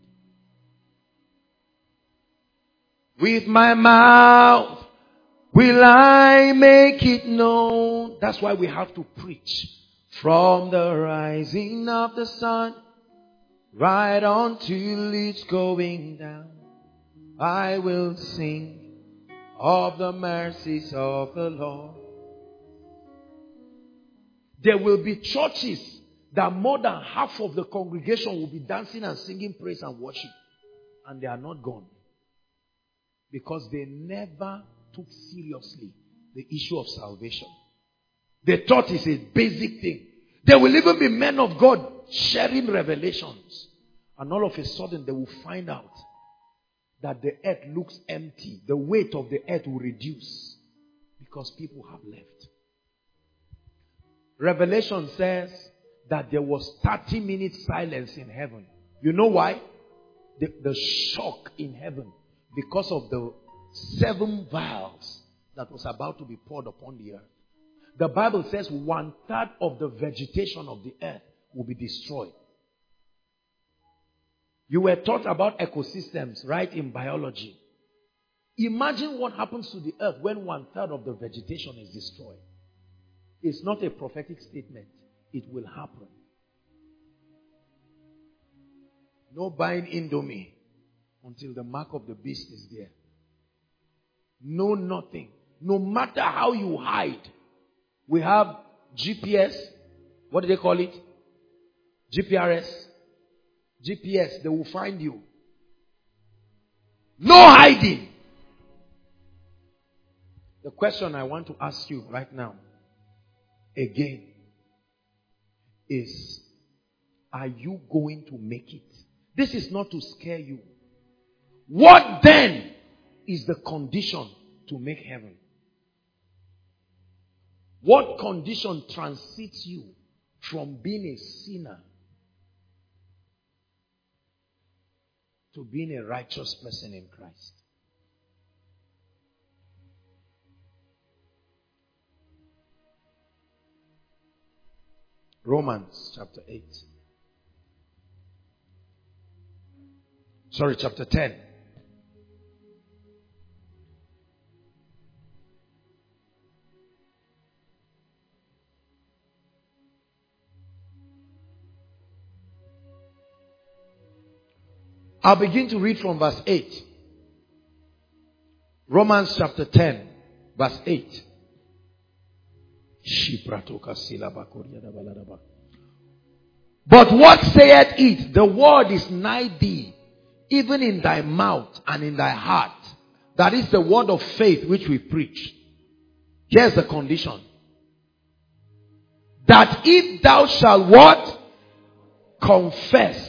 With my mouth will I make it known. That's why we have to preach. From the rising of the sun, right on till it's going down, I will sing of the mercies of the Lord. There will be churches that more than half of the congregation will be dancing and singing praise and worship. And they are not gone. Because they never took seriously the issue of salvation. They thought it's a basic thing. There will even be men of God sharing revelations. And all of a sudden they will find out that the earth looks empty. The weight of the earth will reduce. Because people have left. Revelation says that there was thirty minutes silence in heaven. You know why? The, the shock in heaven. Because of the seven vials that was about to be poured upon the earth. The Bible says one third of the vegetation of the earth will be destroyed. You were taught about ecosystems, right, in biology. Imagine what happens to the earth when one third of the vegetation is destroyed. It's not a prophetic statement. It will happen. No buying Indomie until the mark of the beast is there. No nothing. No matter how you hide. We have G P S. What do they call it? G P R S. G P S. They will find you. No hiding. The question I want to ask you right now, again, is, are you going to make it? This is not to scare you. What then is the condition to make heaven? What condition transits you from being a sinner to being a righteous person in Christ? Romans chapter eight. Sorry, chapter ten. I'll begin to read from verse eight. Romans chapter ten, verse eight. But what saith it? The word is nigh thee, even in thy mouth and in thy heart. That is the word of faith which we preach. Here's the condition. That if thou shalt what? Confess.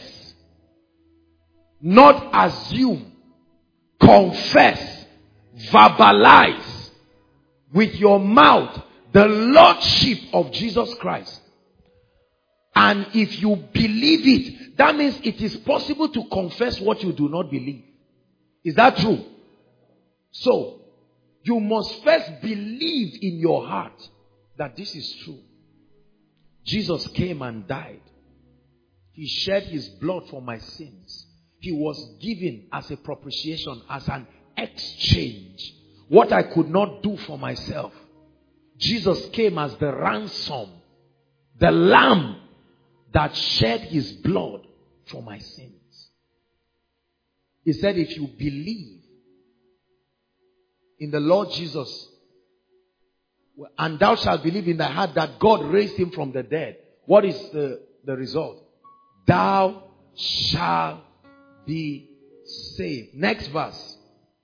Not assume. Confess. Verbalize. With your mouth the Lordship of Jesus Christ. And if you believe it, that means it is possible to confess what you do not believe. Is that true? So, you must first believe in your heart that this is true. Jesus came and died. He shed his blood for my sins. He was given as a propitiation, as an exchange. What I could not do for myself. Jesus came as the ransom, the lamb that shed his blood for my sins. He said, if you believe in the Lord Jesus, and thou shalt believe in thy heart that God raised him from the dead, what is the, the result? Thou shalt be saved. Next verse.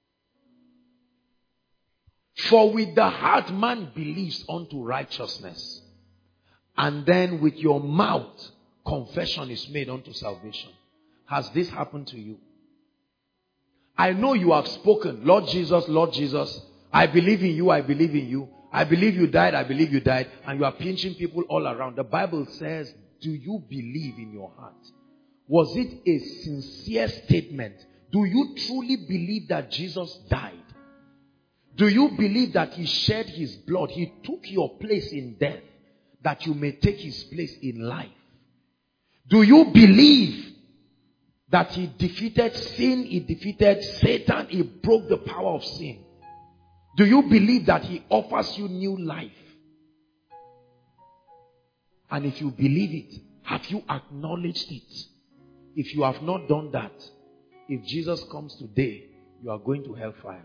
For with the heart man believes unto righteousness, and then with your mouth confession is made unto salvation. Has this happened to you? I know you have spoken, Lord Jesus, Lord Jesus, I believe in you, I believe in you. I believe you died, I believe you died. And you are pinching people all around. The Bible says, do you believe in your heart? Was it a sincere statement? Do you truly believe that Jesus died? Do you believe that he shed his blood? He took your place in death, that you may take his place in life. Do you believe that he defeated sin, he defeated Satan, he broke the power of sin? Do you believe that he offers you new life? And if you believe it, have you acknowledged it? If you have not done that, if Jesus comes today, you are going to hellfire.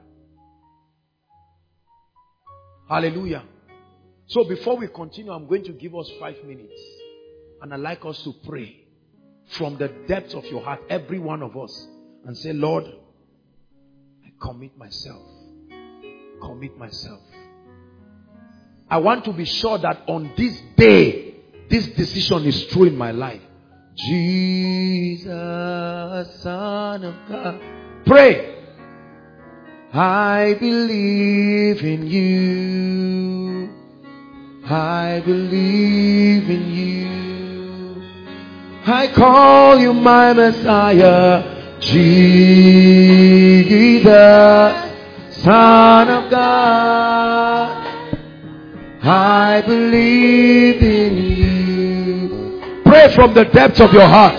Hallelujah. So before we continue, I'm going to give us five minutes. And I'd like us to pray from the depths of your heart, every one of us, and say, Lord, I commit myself. Commit myself. I want to be sure that on this day, this decision is true in my life. Jesus, Son of God. Pray. I believe in you. I believe in you. I call you my Messiah. Jesus, Son of God. I believe in you. Pray from the depths of your heart.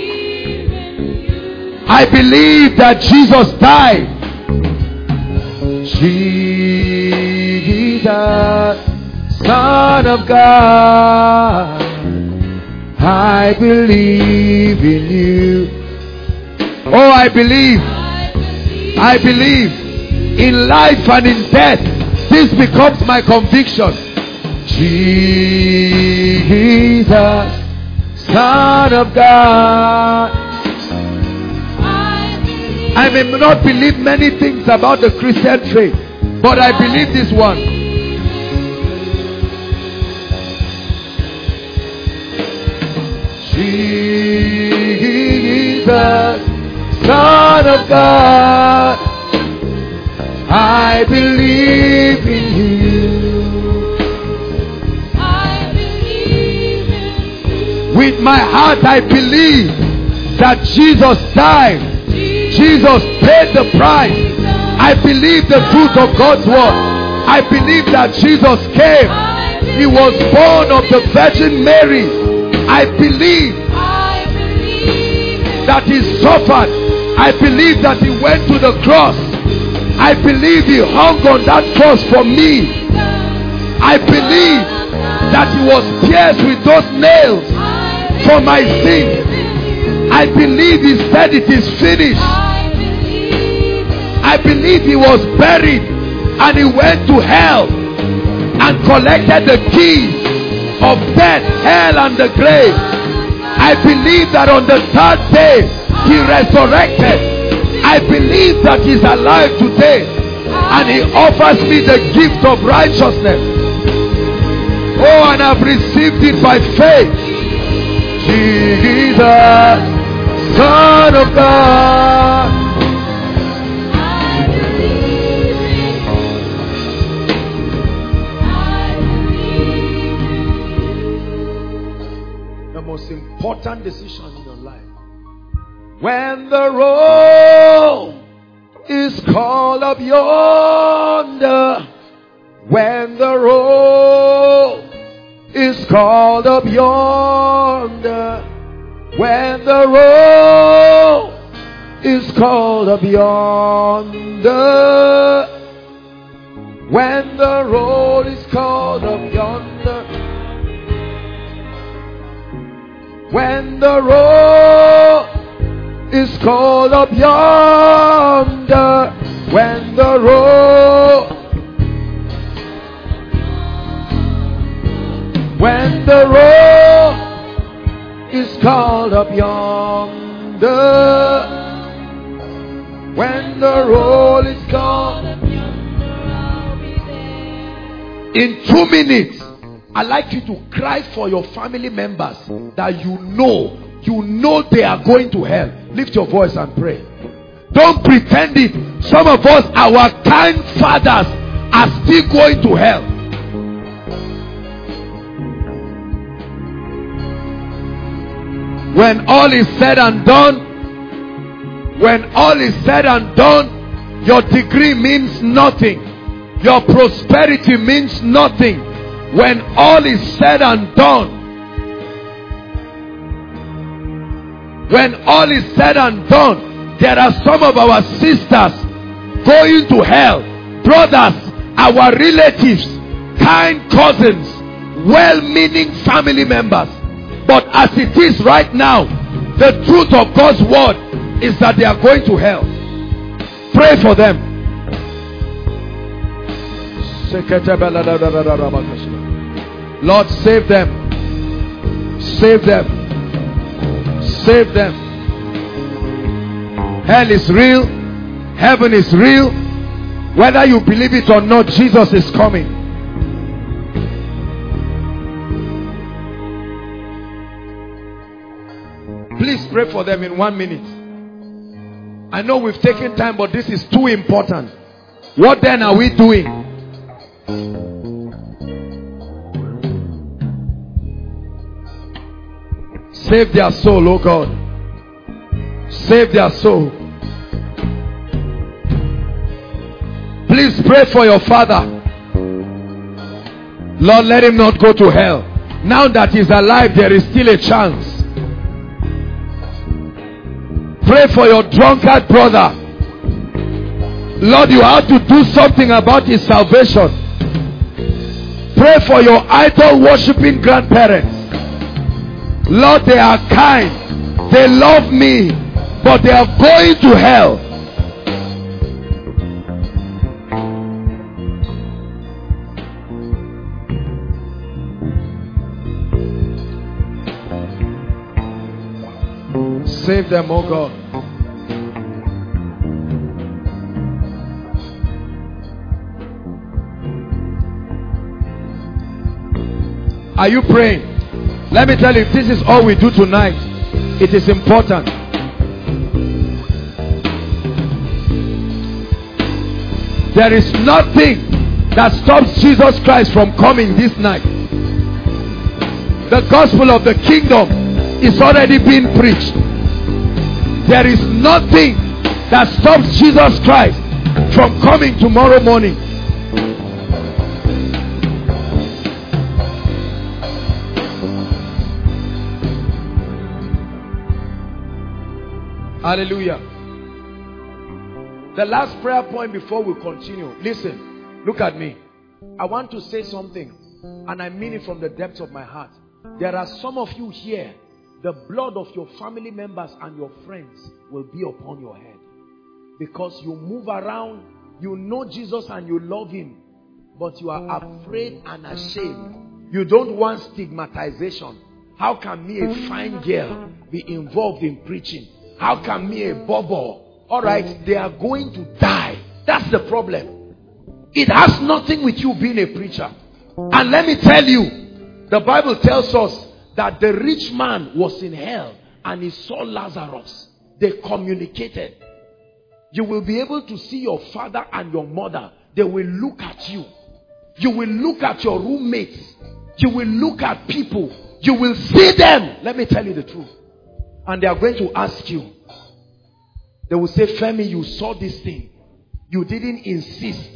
I believe that Jesus died. Jesus, Son of God, I believe in you. Oh, I believe. I believe in life and in death. This becomes my conviction. Jesus, Son of God. I may not believe many things about the Christian faith, but I believe this one. Jesus, Son of God, I believe in you. I believe in you. With my heart I believe that Jesus died. Jesus paid the price. I believe the truth of God's word. I believe that Jesus came. He was born of the Virgin Mary. I believe that he suffered. I believe that he went to the cross. I believe he hung on that cross for me. I believe that he was pierced with those nails for my sins. I I believe he said it is finished. I believe he was buried and he went to hell and collected the keys of death, hell and the grave. I believe that on the third day he resurrected. I believe that he's alive today and he offers me the gift of righteousness. Oh, and I've received it by faith. Jesus, Son of God. The most important decision in your life. When the roll is called up yonder, when the roll is called up yonder, when the roll is called up yonder, when the roll is called up yonder, when the roll is called up yonder, when the roll, when the roll is called up yonder, when the roll is called up yonder, I'll be there. In two minutes, I'd like you to cry for your family members that you know, you know they are going to hell. Lift your voice and pray. Don't pretend it. Some of us, our kind fathers, are still going to hell. When all is said and done, when all is said and done, your degree means nothing. Your prosperity means nothing. When all is said and done, when all is said and done, there are some of our sisters going to hell. Brothers, our relatives, kind cousins, well-meaning family members. But as it is right now, the truth of God's word is that they are going to hell. Pray for them. Lord, save them. Save them. Save them. Hell is real. Heaven is real. Whether you believe it or not, Jesus is coming. Please pray for them in one minute. I know we've taken time, but this is too important. What then are we doing? Save their soul, oh God. Save their soul. Please pray for your father. Lord, let him not go to hell. Now that he's alive, there is still a chance. Pray for your drunkard brother. Lord, you have to do something about his salvation. Pray for your idol worshipping grandparents. Lord, they are kind. They love me. But they are going to hell. Save them, oh God. Are you praying? Let me tell you, if this is all we do tonight, it is important. There is nothing that stops Jesus Christ from coming this night. The gospel of the kingdom is already being preached. There is nothing that stops Jesus Christ from coming tomorrow morning. Hallelujah. The last prayer point before we continue. Listen, look at me. I want to say something, and I mean it from the depths of my heart. There are some of you here, the blood of your family members and your friends will be upon your head. Because you move around, you know Jesus and you love him, but you are afraid and ashamed. You don't want stigmatization. How can me, a fine girl, be involved in preaching? How can me, a bubble? Alright, they are going to die. That's the problem. It has nothing with you being a preacher. And let me tell you, the Bible tells us that the rich man was in hell and he saw Lazarus. They communicated. You will be able to see your father and your mother. They will look at you. You will look at your roommates. You will look at people. You will see them. Let me tell you the truth. And they are going to ask you. They will say, Femi, you saw this thing. You didn't insist.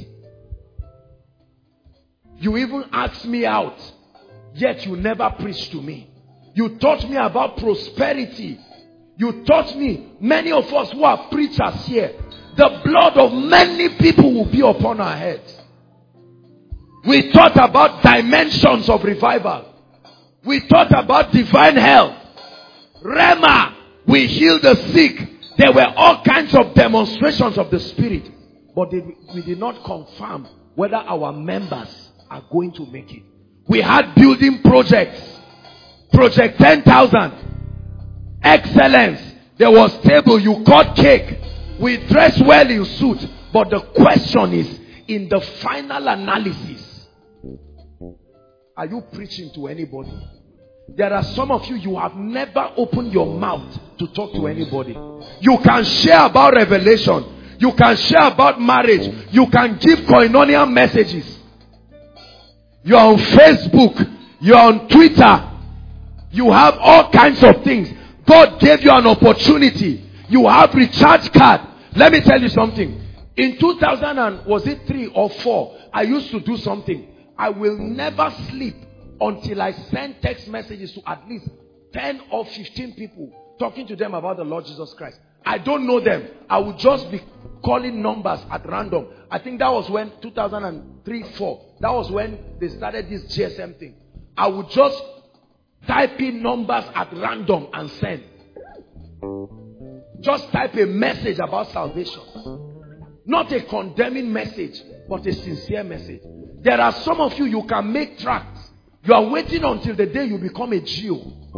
You even asked me out. Yet you never preached to me. You taught me about prosperity. You taught me, many of us who are preachers here, the blood of many people will be upon our heads. We taught about dimensions of revival. We taught about divine health. Rema, we healed the sick. There were all kinds of demonstrations of the Spirit. But they, we did not confirm whether our members are going to make it. We had building projects. Project ten thousand. Excellence. There was table. You cut cake. We dressed well in suit. But the question is, in the final analysis, are you preaching to anybody? There are some of you, you have never opened your mouth to talk to anybody. You can share about revelation. You can share about marriage. You can give koinonia messages. You're on Facebook. You're on Twitter. You have all kinds of things. God gave you an opportunity. You have recharge card. Let me tell you something. In two thousand and was it three or four, I used to do something. I will never sleep until I send text messages to at least ten or fifteen people, talking to them about the Lord Jesus Christ. I don't know them. I would just be calling numbers at random. I think that was when two thousand three, four. That was when they started this G S M thing. I would just type in numbers at random and send. Just type a message about salvation. Not a condemning message, but a sincere message. There are some of you, you can make tracts. You are waiting until the day you become a Geo.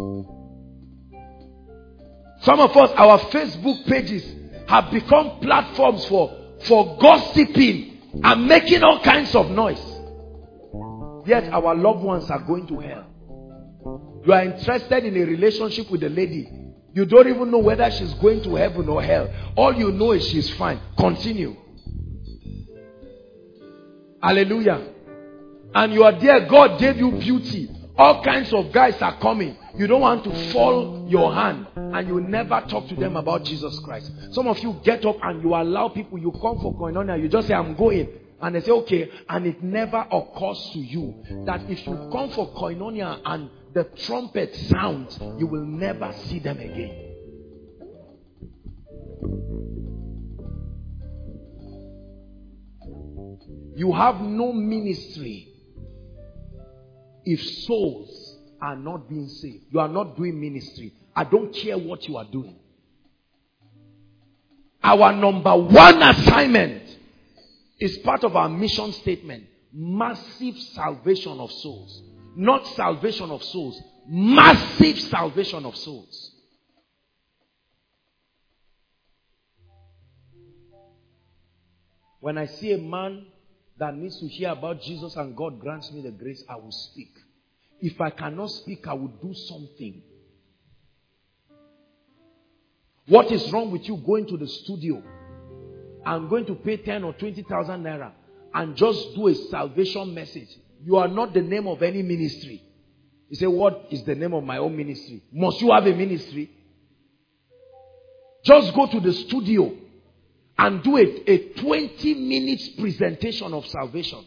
Some of us, our Facebook pages have become platforms for, for gossiping and making all kinds of noise. Yet our loved ones are going to hell. You are interested in a relationship with a lady. You don't even know whether she's going to heaven or hell. All you know is she's fine. Continue. Hallelujah. And you are there. God gave you beauty. All kinds of guys are coming. You don't want to fall your hand. And you never talk to them about Jesus Christ. Some of you get up and you allow people. You come for koinonia. You just say, I'm going. And they say, okay. And it never occurs to you that if you come for koinonia and the trumpet sounds, you will never see them again. You have no ministry if souls are not being saved. You are not doing ministry. I don't care what you are doing. Our number one assignment is part of our mission statement. Massive salvation of souls. Not salvation of souls. Massive salvation of souls. When I see a man that needs to hear about Jesus and God grants me the grace, I will speak. If I cannot speak, I will do something. What is wrong with you going to the studio and going to pay ten or twenty thousand naira and just do a salvation message? You are not the name of any ministry. You say, what is the name of my own ministry? Must you have a ministry? Just go to the studio and do a, a twenty minutes presentation of salvation.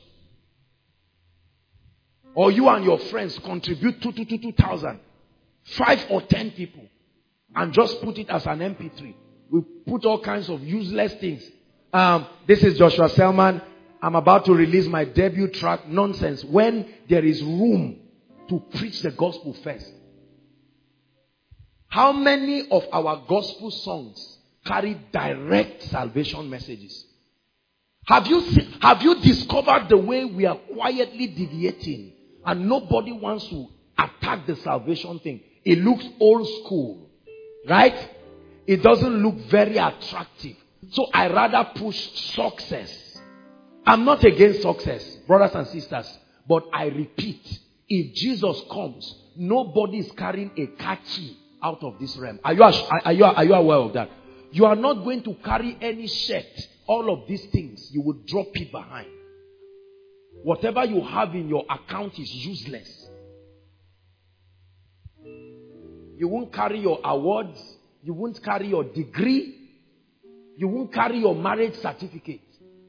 Or you and your friends contribute two, two, two, two thousand. Five or ten people. And just put it as an M P three. We put all kinds of useless things. Um, this is Joshua Selman. I'm about to release my debut track. Nonsense. When there is room to preach the gospel first. How many of our gospel songs carry direct salvation messages? Have you seen, have you discovered the way we are quietly deviating and nobody wants to attack the salvation thing? It looks old school, right? It doesn't look very attractive. So I rather push success. I'm not against success, brothers and sisters, but I repeat, if Jesus comes, nobody is carrying a catchy out of this realm. Are you, are you, are you aware of that? You are not going to carry any shirt. All of these things, you will drop it behind. Whatever you have in your account is useless. You won't carry your awards. You won't carry your degree. You won't carry your marriage certificate.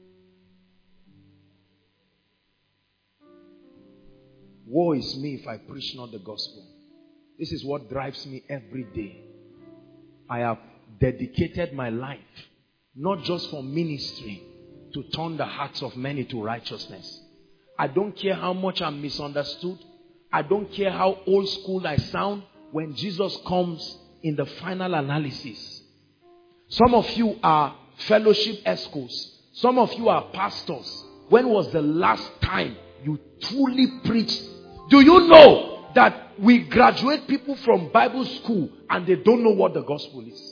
Woe is me if I preach not the gospel. This is what drives me every day. I have dedicated my life, not just for ministry, to turn the hearts of many to righteousness. I don't care how much I'm misunderstood. I don't care how old school I sound. When Jesus comes in the final analysis, some of you are fellowship escorts. Some of you are pastors. When was the last time you truly preached? Do you know that we graduate people from Bible school and they don't know what the gospel is?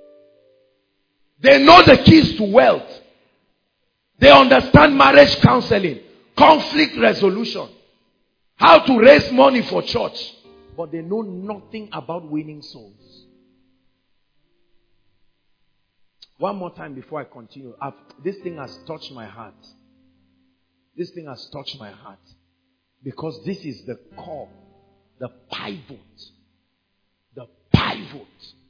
They know the keys to wealth. They understand marriage counseling, conflict resolution, how to raise money for church. But they know nothing about winning souls. One more time before I continue. I've, this thing has touched my heart. This thing has touched my heart. Because this is the core, the pivot, the pivot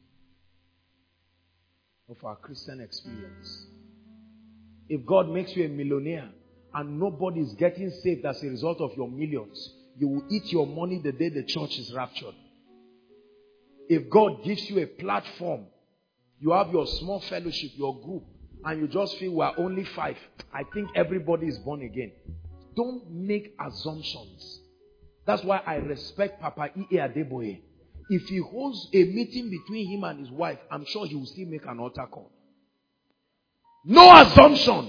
of our Christian experience. If God makes you a millionaire and nobody is getting saved as a result of your millions, you will eat your money the day the church is raptured. If God gives you a platform, you have your small fellowship, your group, and you just feel we are only five, I think everybody is born again. Don't make assumptions. That's why I respect Papa E A Adeboye. If he holds a meeting between him and his wife, I'm sure he will still make an altar call. No assumption.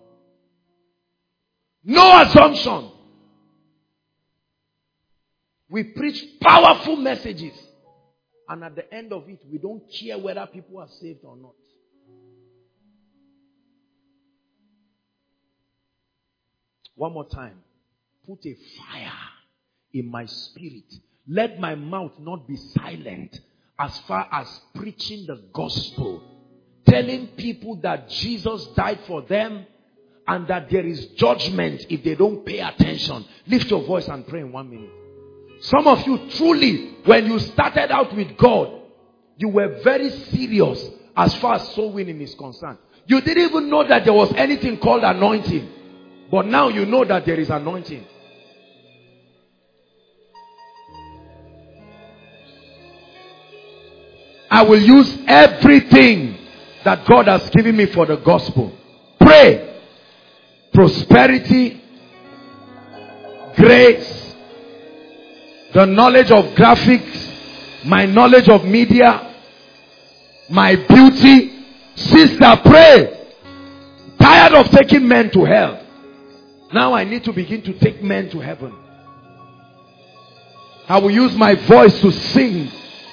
No assumption. We preach powerful messages. And at the end of it, we don't care whether people are saved or not. One more time. Put a fire in my spirit. Let my mouth not be silent as far as preaching the gospel. Telling people that Jesus died for them and that there is judgment if they don't pay attention. Lift your voice and pray in one minute. Some of you truly, when you started out with God, you were very serious as far as soul winning is concerned. You didn't even know that there was anything called anointing. But now you know that there is anointing. I will use everything that God has given me for the gospel. Pray. Prosperity, grace, the knowledge of graphics, my knowledge of media, my beauty. Sister, pray. Tired of taking men to hell. Now I need to begin to take men to heaven. I will use my voice to sing.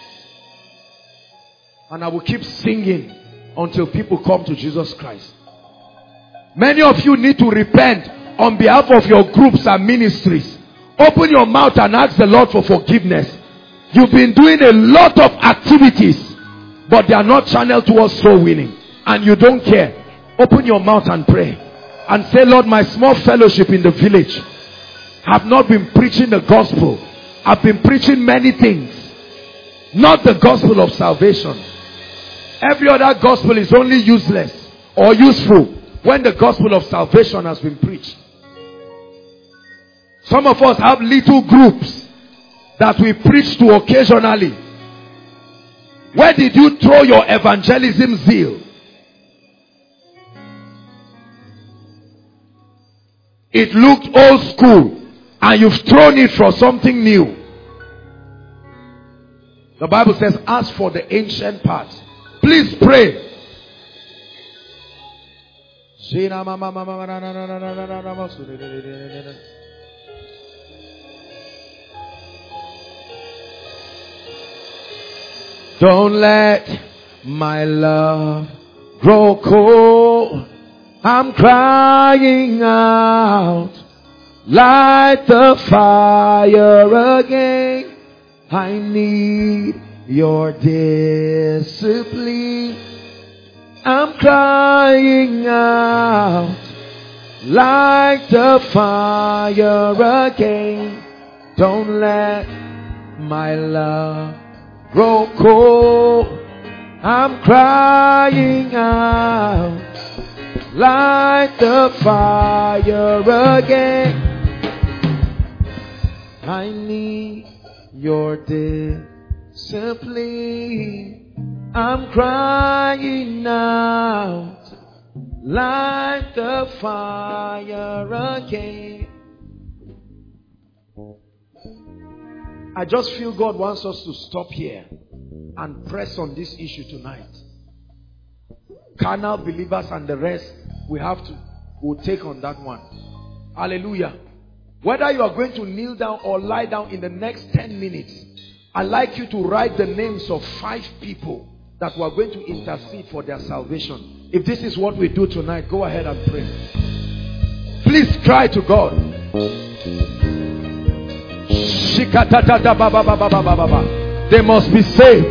And I will keep singing until people come to Jesus Christ. Many of you need to repent on behalf of your groups and ministries. Open your mouth and ask the Lord for forgiveness. You've been doing a lot of activities, but they are not channeled towards soul winning. And you don't care. Open your mouth and pray. And say, Lord, my small fellowship in the village have not been preaching the gospel. I've been preaching many things. Not the gospel of salvation. Every other gospel is only useless or useful when the gospel of salvation has been preached. Some of us have little groups that we preach to occasionally. Where did you throw your evangelism zeal? It looked old school and you've thrown it for something new. The Bible says, ask for the ancient path. Please pray. Don't let my love grow cold. I'm crying out. Light the fire again. I need your discipline. I'm crying out. Light the fire again. Don't let my love grow cold. I'm crying out. Light the fire again. I need your discipline. I'm crying out. Light the fire again. I just feel God wants us to stop here and press on this issue tonight. Carnal believers and the rest, we have to, we'll take on that one. Hallelujah. Whether you are going to kneel down or lie down in the next ten minutes, I'd like you to write the names of five people that we are going to intercede for their salvation. If this is what we do tonight, go ahead and pray. Please cry to God. They must be saved.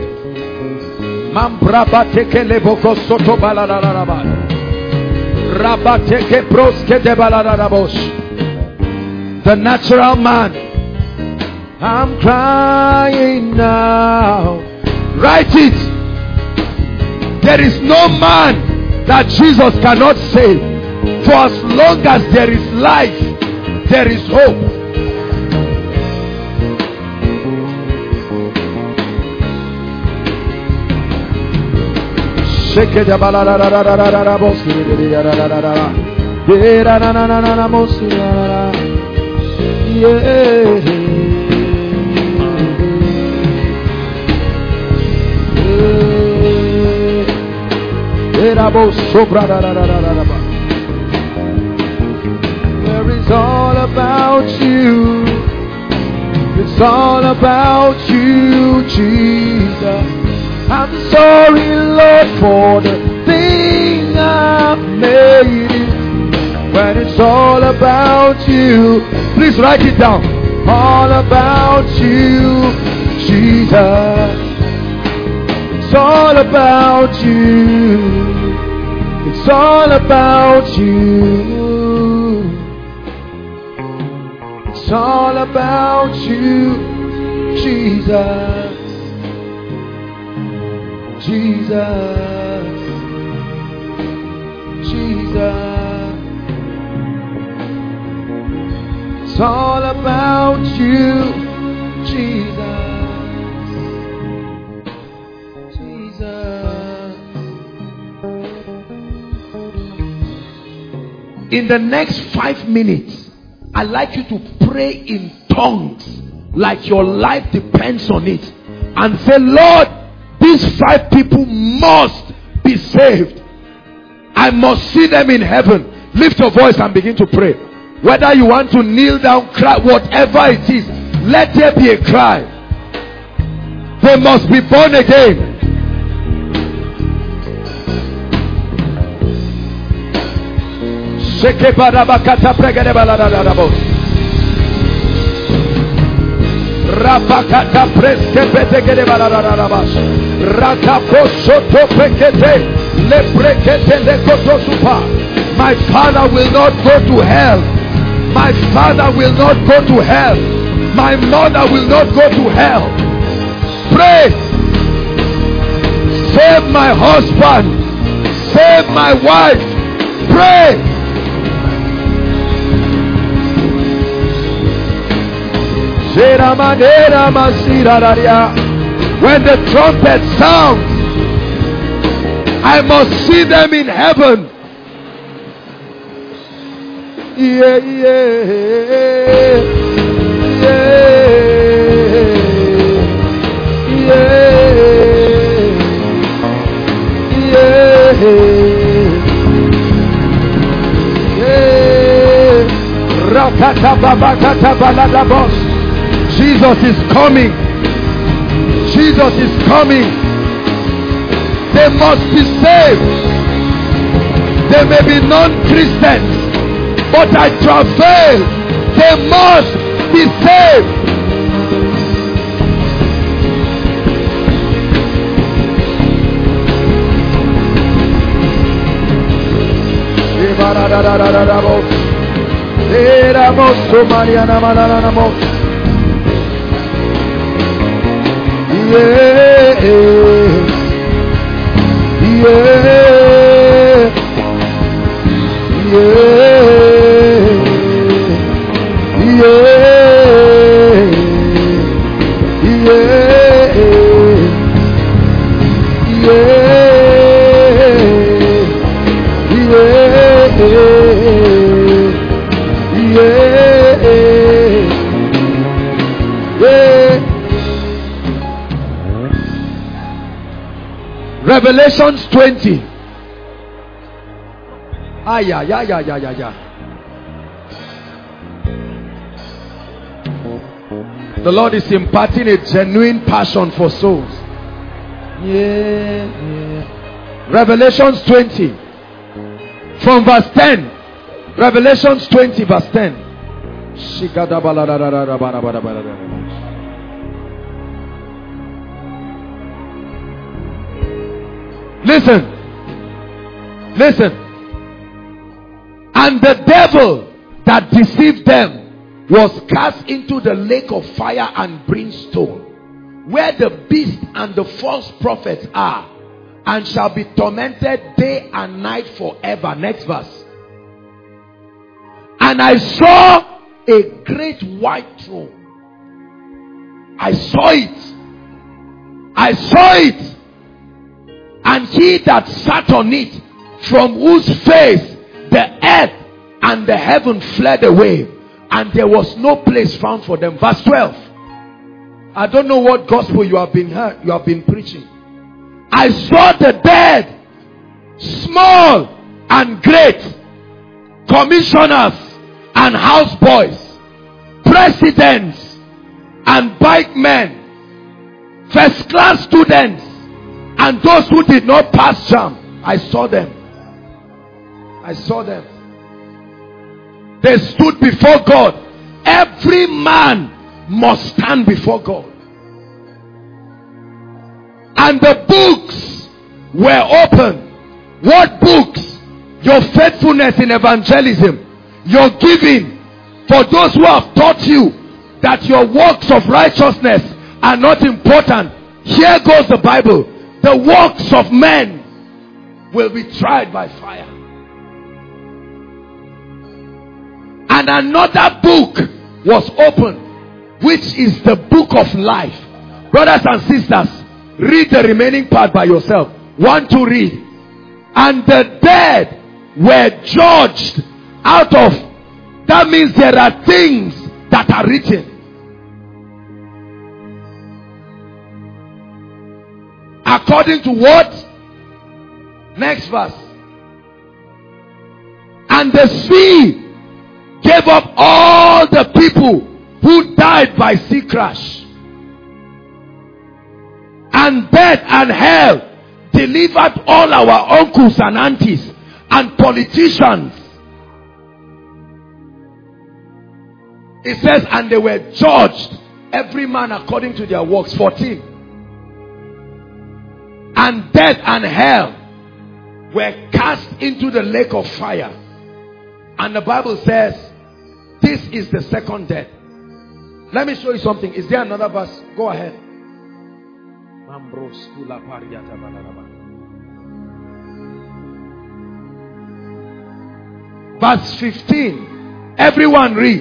The natural man. I'm crying now. Write it. There is no man that Jesus cannot save. For as long as there is life, there is hope. Yeah. Where it's all about you. It's all about you, Jesus. I'm sorry, Lord, for the thing I've made it. When it's all about you, please write it down. All about you, Jesus. It's all about you. It's all about you. It's all about you, Jesus. Jesus. Jesus. It's all about you, Jesus. Jesus. In the next five minutes, I'd like you to pray in tongues like your life depends on it. And say, Lord, these five people must be saved. I must see them in heaven. Lift your voice and begin to pray. Whether you want to kneel down, cry, whatever it is, let there be a cry. They must be born again. Rapakata preske petegede balararabas. Rakaposoto pekete leprekete lekotosupa. My father will not go to hell. My father will not go to hell. My mother will not go to hell. Pray. Save my husband. Save my wife. Pray. When the trumpet sounds, I must see them in heaven. Yeah, yeah, yeah, yeah. Jesus is coming. Jesus is coming. They must be saved. They may be non-Christians, but I travail. They must be saved. Yeah, yeah, Revelations twenty. Ah, yeah, yeah, yeah, yeah, yeah, yeah. The Lord is imparting a genuine passion for souls. Yeah, yeah. Revelations twenty. From verse ten. Revelations twenty, verse ten. Listen. Listen. And the devil that deceived them was cast into the lake of fire and brimstone, where the beast and the false prophets are, and shall be tormented day and night forever. Next verse. And I saw a great white throne. I saw it. I saw it. And he that sat on it, from whose face the earth and the heaven fled away, and there was no place found for them. Verse twelve. I don't know what gospel you have been heard, you have been preaching. I saw the dead, small and great, commissioners and houseboys, presidents and bikemen, first class students, and those who did not pass jam. I saw them. I saw them. They stood before God. Every man must stand before God. And the books were open. What books? Your faithfulness in evangelism, your giving. For those who have taught you that your works of righteousness are not important, here goes the Bible. The works of men will be tried by fire. And another book was opened, which is the book of life. Brothers and sisters, read the remaining part by yourself. One to read. And the dead were judged out of. That means there are things that are written. According to what? Next verse. And the sea gave up all the people who died by sea crash. And death and hell delivered all our uncles and aunties and politicians. It says, and they were judged, every man according to their works. fourteen. And death and hell were cast into the lake of fire. And the Bible says, this is the second death. Let me show you something. Is there another verse? Go ahead. Verse fifteen. Everyone read.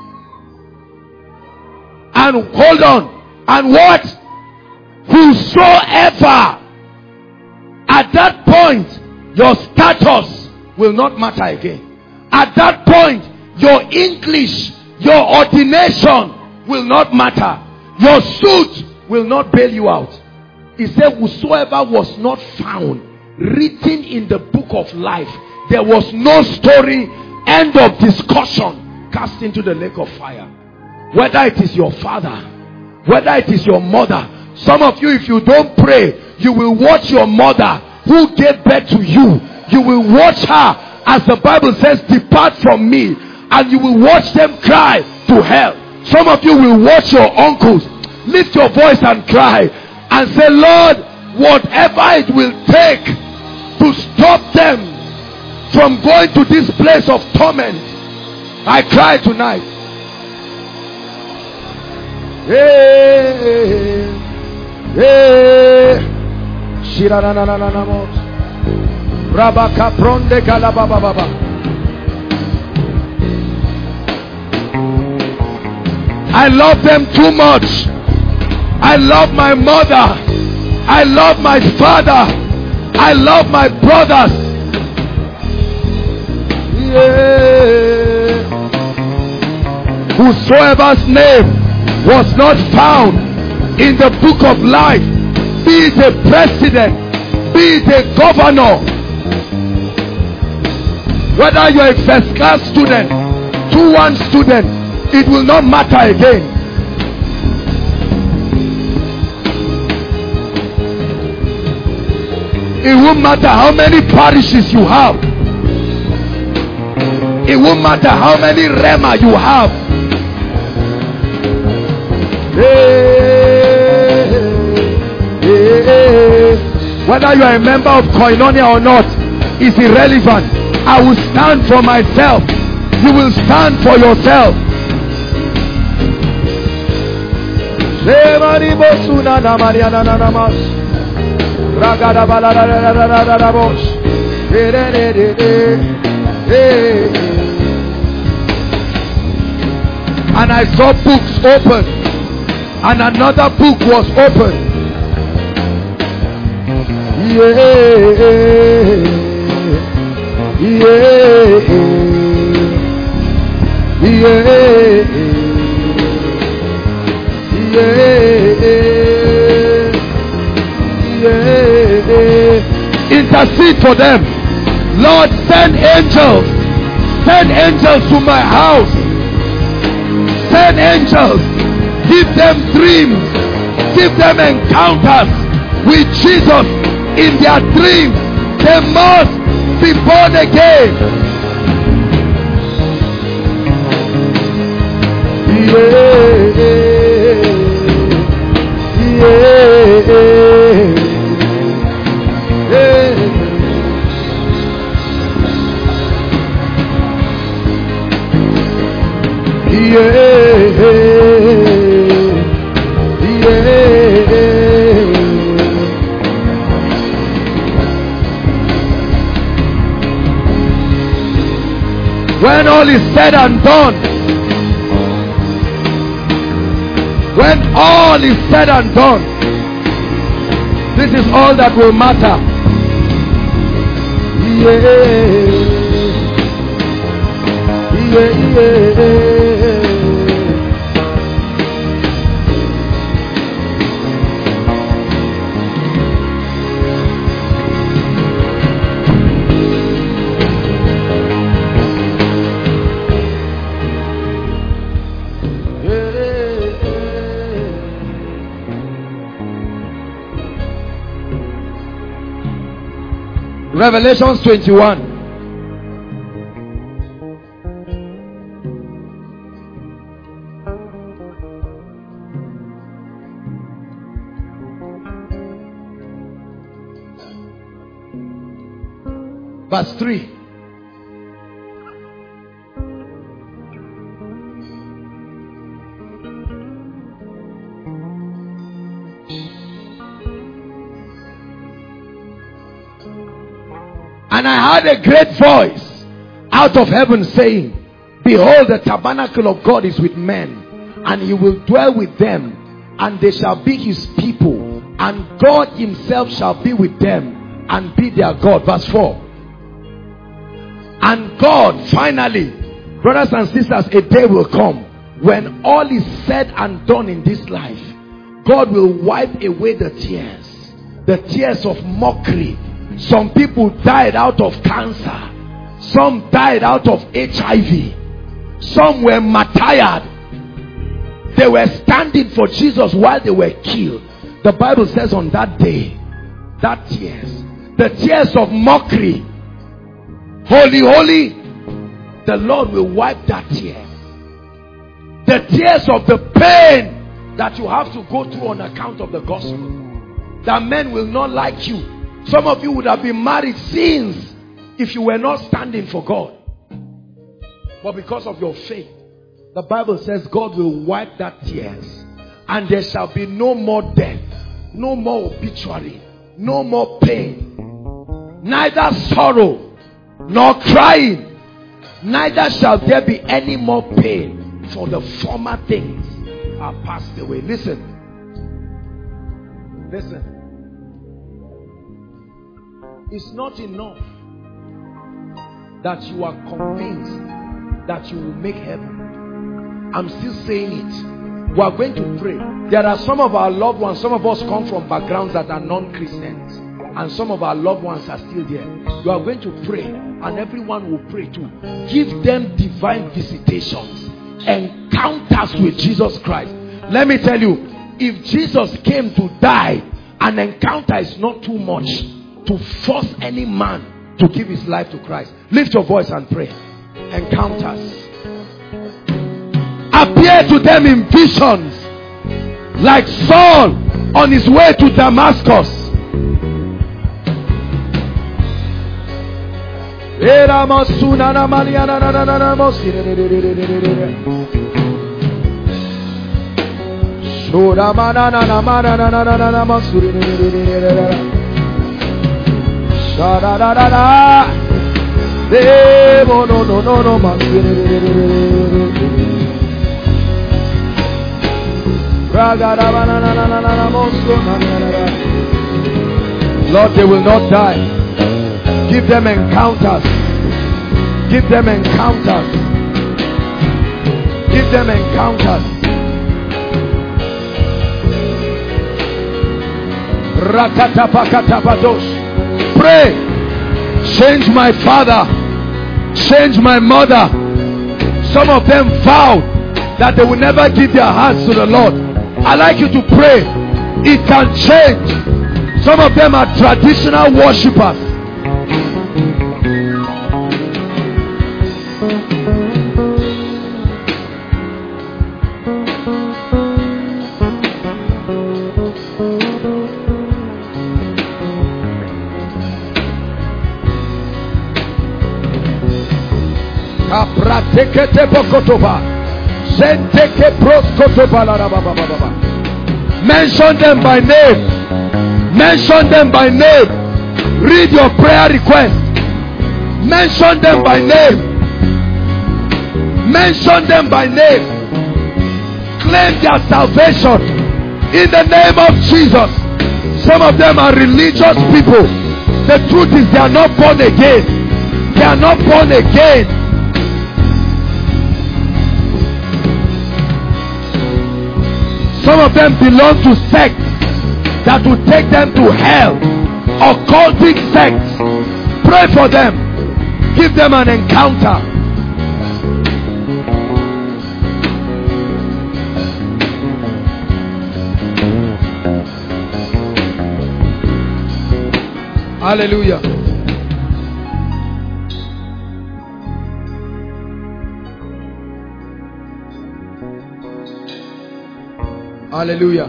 And hold on. And what? Whosoever. At that point, your status will not matter again. At that point, your English, your ordination will not matter. Your suit will not bail you out. He said, whosoever was not found written in the book of life. There was no story, end of discussion, cast into the lake of fire. Whether it is your father, whether it is your mother. Some of you, if you don't pray, you will watch your mother who gave birth to you. You will watch her, as the Bible says, depart from me, and you will watch them cry to hell. Some of you will watch your uncles lift your voice and cry and say, Lord, whatever it will take to stop them from going to this place of torment, I cry tonight. Hey, hey, Rabaka pronde kalababa. I love them too much. I love my mother. I love my father. I love my brothers. Yeah. Whosoever's name was not found in the book of life, be it a president, be it a governor, whether you're a first class student, two one student, it will not matter again. It won't matter how many parishes you have. It won't matter how many rema you have. Hey, hey, hey. Whether you are a member of Koinonia or not is irrelevant. I will stand for myself. You will stand for yourself. And I saw books open, and another book was open. Yeah, yeah, yeah, yeah, yeah. Intercede for them. Lord, send angels. Send angels to my house. Send angels. Give them dreams. Give them encounters with Jesus in their dreams. They must be born again. Yeah, yeah, yeah. Yeah, yeah. When all is said and done, when all is said and done, this is all that will matter. Yeah, yeah, yeah. Revelations twenty-one. Verse three. And I heard a great voice out of heaven saying, behold, the tabernacle of God is with men, and he will dwell with them, and they shall be his people, and God himself shall be with them and be their God. Verse four. And God, finally, brothers and sisters, a day will come when all is said and done in this life. God will wipe away the tears, the tears of mockery, Some people died out of cancer. Some died out of H I V. Some were martyred. They were standing for Jesus while they were killed. The Bible says on that day, that tears, the tears of mockery, holy, holy, the Lord will wipe that tear. The tears of the pain that you have to go through on account of the gospel. That men will not like you. Some of you would have been married since if you were not standing for God. But because of your faith, the Bible says God will wipe that tears. And there shall be no more death, no more obituary, no more pain, neither sorrow nor crying, neither shall there be any more pain, for the former things are passed away. Listen. Listen. It's not enough that you are convinced that you will make heaven. I'm still saying it. We are going to pray. There are some of our loved ones, some of us come from backgrounds that are non-Christians, and some of our loved ones are still there. You are going to pray, and everyone will pray too. Give them divine visitations, encounters with Jesus Christ. Let me tell you, if Jesus came to die, an encounter is not too much to force any man to give his life to Christ. Lift your voice and pray. Encounters. Appear to them in visions, like Saul on his way to Damascus. Da da da da da. No no no no no. Lord, they will not die. Give them encounters. Give them encounters. Give them encounters. Rakatapakatapadosh. Pray. Change my father. Change my mother. Some of them vowed that they will never give their hearts to the Lord. I like you to pray. It can change. Some of them are traditional worshippers. Mention them by name. Mention them by name. Read your prayer request. Mention them by name. Mention them by name. Claim their salvation in the name of Jesus. Some of them are religious people. The truth is they are not born again. They are not born again. Some of them belong to sects that will take them to hell. Occultic sects. Pray for them. Give them an encounter. Hallelujah. Hallelujah.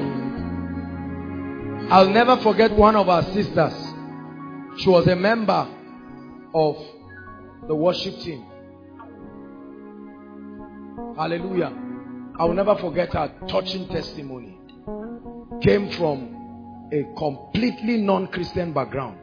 I'll never forget one of our sisters. She was a member of the worship team. Hallelujah. I will never forget her touching testimony. Came from a completely non-Christian background.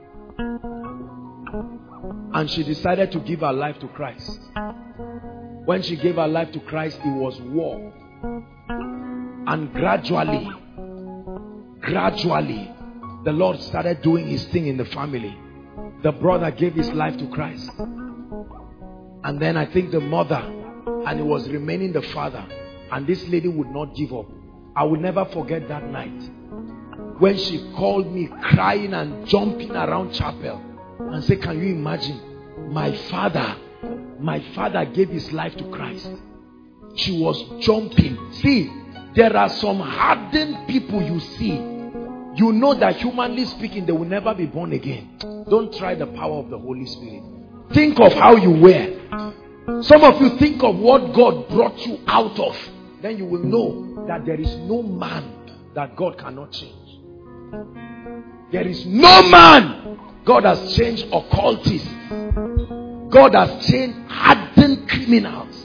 And she decided to give her life to Christ. When she gave her life to Christ, it was war. And gradually, gradually, the Lord started doing his thing in the family. The brother gave his life to Christ. And then I think the mother, and it was remaining the father. And this lady would not give up. I will never forget that night when she called me crying and jumping around chapel and say, can you imagine? My father, my father gave his life to Christ. She was jumping. See, there are some hardened people you see. You know that humanly speaking, they will never be born again. Don't try the power of the Holy Spirit. Think of how you were. Some of you think of what God brought you out of. Then you will know that there is no man that God cannot change. There is no man God has changed occultists. God has changed hardened criminals.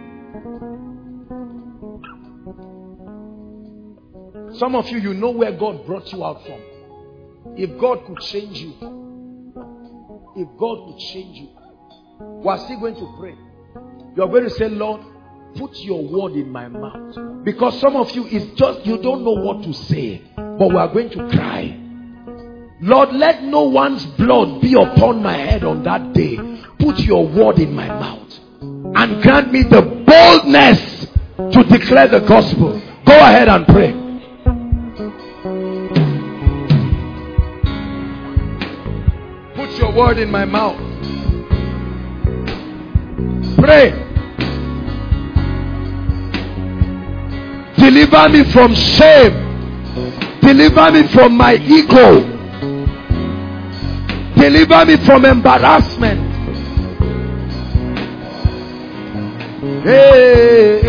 Some of you, you know where God brought you out from. If God could change you, if God could change you, we are still going to pray. You are going to say, Lord, put your word in my mouth. Because some of you, it's just, you don't know what to say. But we are going to cry. Lord, let no one's blood be upon my head on that day. Put your word in my mouth. And grant me the boldness to declare the gospel. Go ahead and pray. Put your word in my mouth. Pray. Deliver me from shame. Deliver me from my ego. Deliver me from embarrassment. Hey,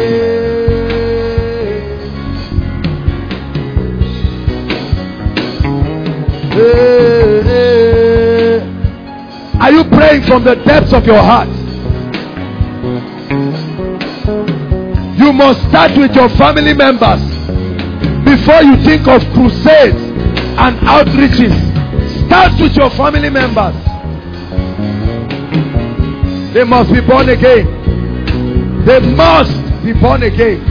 hey, hey. Are you praying from the depths of your heart? You must start with your family members before you think of crusades and outreaches. Start with your family members. They must be born again. They must be born again.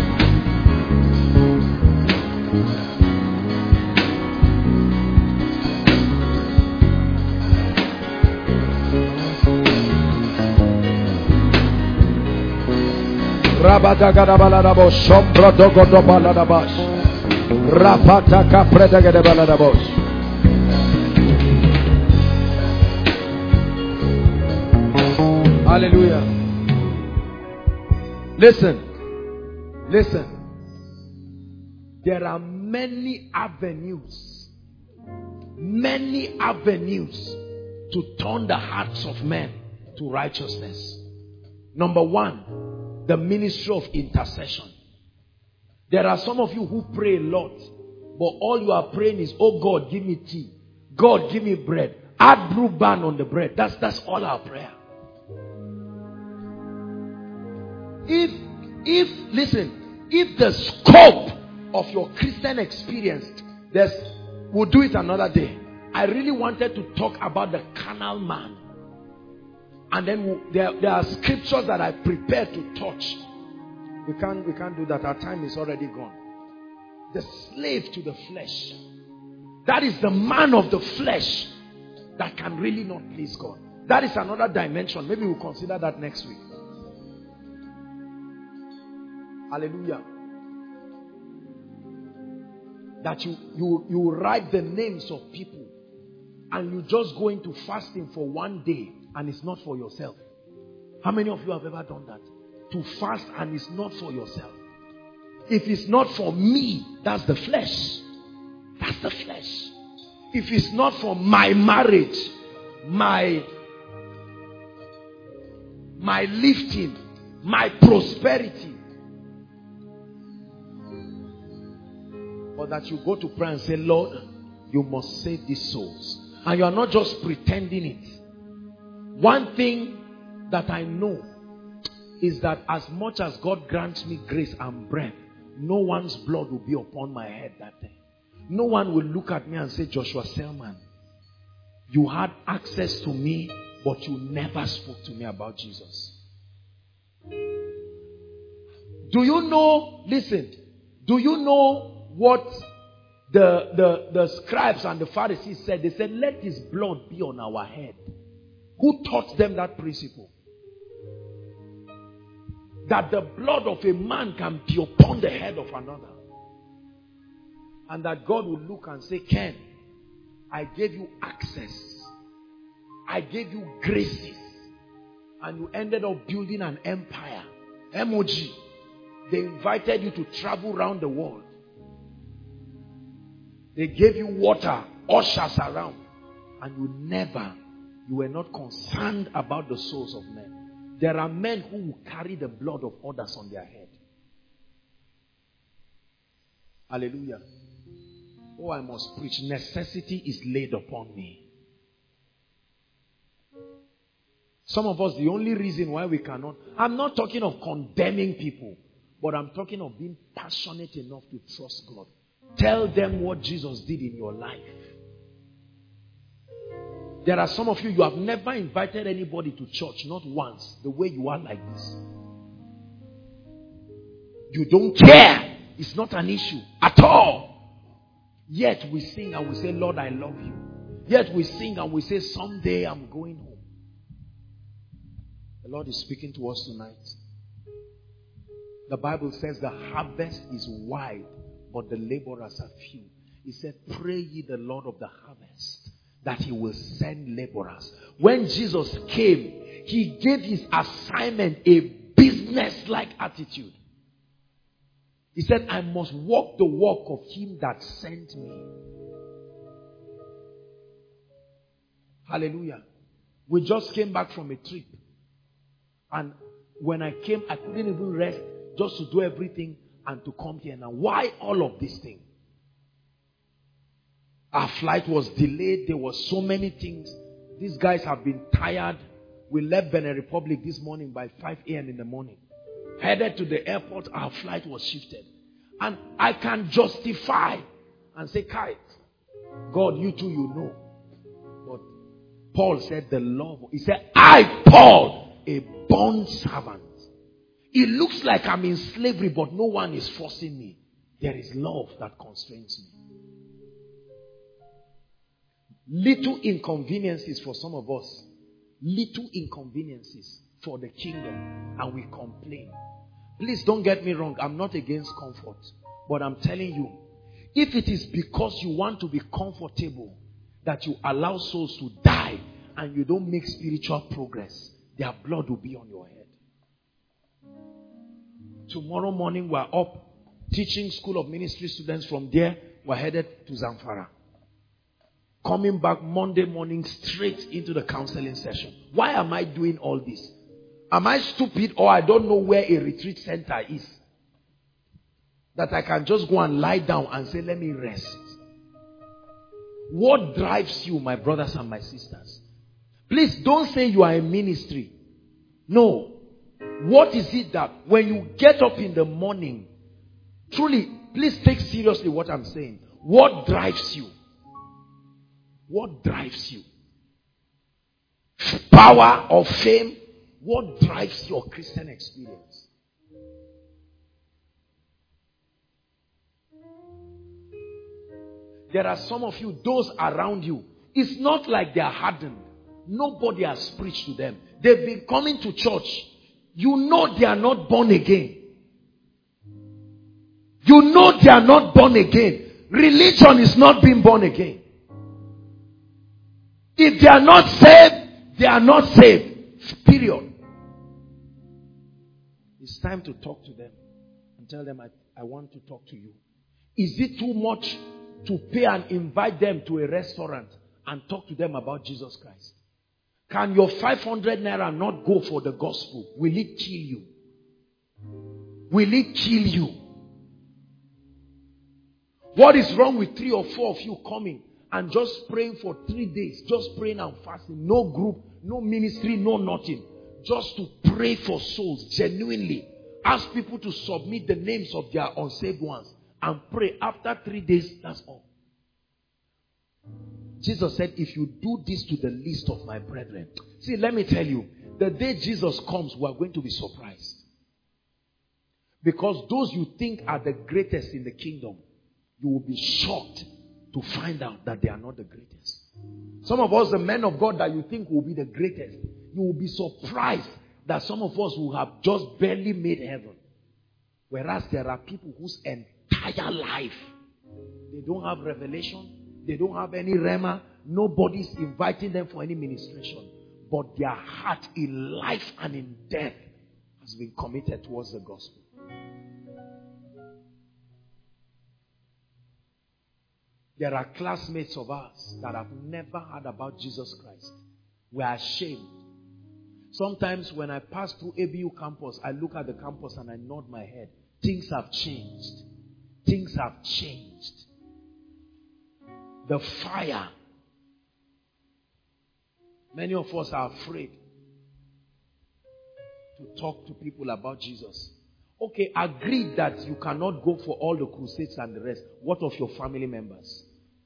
Rabadagadabalabosh, Shombrodogodobalabash, Rapatakapredagadabalabosh. Hallelujah. Listen. Listen. There are many avenues. Many avenues to turn the hearts of men to righteousness. Number one, the ministry of intercession. There are some of you who pray a lot, but all you are praying is, oh God, give me tea. God, give me bread. Add brew ban on the bread. That's, that's all our prayer. If, if, listen, if the scope of your Christian experience, there's, we'll do it another day. I really wanted to talk about the carnal man. And then we'll, there, there are scriptures that I prepared to touch. We can't, we can't do that. Our time is already gone. The slave to the flesh. That is the man of the flesh that can really not please God. That is another dimension. Maybe we'll consider that next week. Hallelujah. That you, you, you write the names of people and you just go into fasting for one day and it's not for yourself. How many of you have ever done that? To fast and it's not for yourself. If it's not for me, that's the flesh. That's the flesh. If it's not for my marriage, my, my lifting, my prosperity, but that you go to prayer and say, Lord, you must save these souls. And you are not just pretending it. One thing that I know is that as much as God grants me grace and breath, no one's blood will be upon my head that day. No one will look at me and say, Joshua Selman, you had access to me, but you never spoke to me about Jesus. Do you know, listen, do you know what the, the, the scribes and the Pharisees said? They said, let his blood be on our head. Who taught them that principle? That the blood of a man can be upon the head of another. And that God will look and say, Ken, I gave you access. I gave you graces. And you ended up building an empire. M O G. They invited you to travel around the world. They gave you water, ushers around. And you never, you were not concerned about the souls of men. There are men who will carry the blood of others on their head. Hallelujah. Oh, I must preach. Necessity is laid upon me. Some of us, the only reason why we cannot, I'm not talking of condemning people, but I'm talking of being passionate enough to trust God. Tell them what Jesus did in your life. There are some of you, you have never invited anybody to church, not once, the way you are like this. You don't care. It's not an issue at all. Yet we sing and we say, Lord, I love you. Yet we sing and we say, someday I'm going home. The Lord is speaking to us tonight. The Bible says the harvest is wide, but the laborers are few. He said, pray ye the Lord of the harvest, that he will send laborers. When Jesus came, he gave his assignment a business-like attitude. He said, I must walk the walk of him that sent me. Hallelujah. We just came back from a trip. And when I came, I couldn't even rest just to do everything and to come here. Now, why all of this thing? Our flight was delayed. There were so many things. These guys have been tired. We left Benin Republic this morning by five a.m. in the morning. Headed to the airport, our flight was shifted. And I can justify and say, Kai, God, you too, you know. But Paul said the love. He said, I, Paul, a bond servant. It looks like I'm in slavery, but no one is forcing me. There is love that constrains me. Little inconveniences for some of us. Little inconveniences for the kingdom. And we complain. Please don't get me wrong. I'm not against comfort. But I'm telling you, if it is because you want to be comfortable that you allow souls to die and you don't make spiritual progress, their blood will be on your head. Tomorrow morning we're up teaching School of Ministry students. From there we're headed to Zamfara. Coming back Monday morning straight into the counseling session. Why am I doing all this? Am I stupid or I don't know where a retreat center is? That I can just go and lie down and say, let me rest. What drives you, my brothers and my sisters? Please don't say you are a ministry. No. What is it that when you get up in the morning, truly, please take seriously what I'm saying. What drives you? What drives you? Power or fame? What drives your Christian experience? There are some of you, those around you, it's not like they are hardened. Nobody has preached to them. They've been coming to church. You know they are not born again. You know they are not born again. Religion is not being born again. If they are not saved, they are not saved. Period. It's time to talk to them and tell them, I, I want to talk to you. Is it too much to pay and invite them to a restaurant and talk to them about Jesus Christ? Can your five hundred naira not go for the gospel? Will it kill you? Will it kill you? What is wrong with three or four of you coming and just praying for three days? Just praying and fasting. No group, no ministry, no nothing. Just to pray for souls genuinely. Ask people to submit the names of their unsaved ones and pray. After three days, that's all. Jesus said, if you do this to the least of my brethren. See, let me tell you, the day Jesus comes, we are going to be surprised. Because those you think are the greatest in the kingdom, you will be shocked to find out that they are not the greatest. Some of us, the men of God that you think will be the greatest, you will be surprised that some of us will have just barely made heaven. Whereas there are people whose entire life, they don't have revelation. They don't have any rhema, Nobody's inviting them for any ministration. But their heart in life and in death has been committed towards the gospel. There are classmates of ours that have never heard about Jesus Christ. We are ashamed. Sometimes when I pass through A B U campus, I look at the campus and I nod my head. Things have changed. Things have changed. The fire. Many of us are afraid to talk to people about Jesus. Okay, agree that you cannot go for all the crusades and the rest. What of your family members?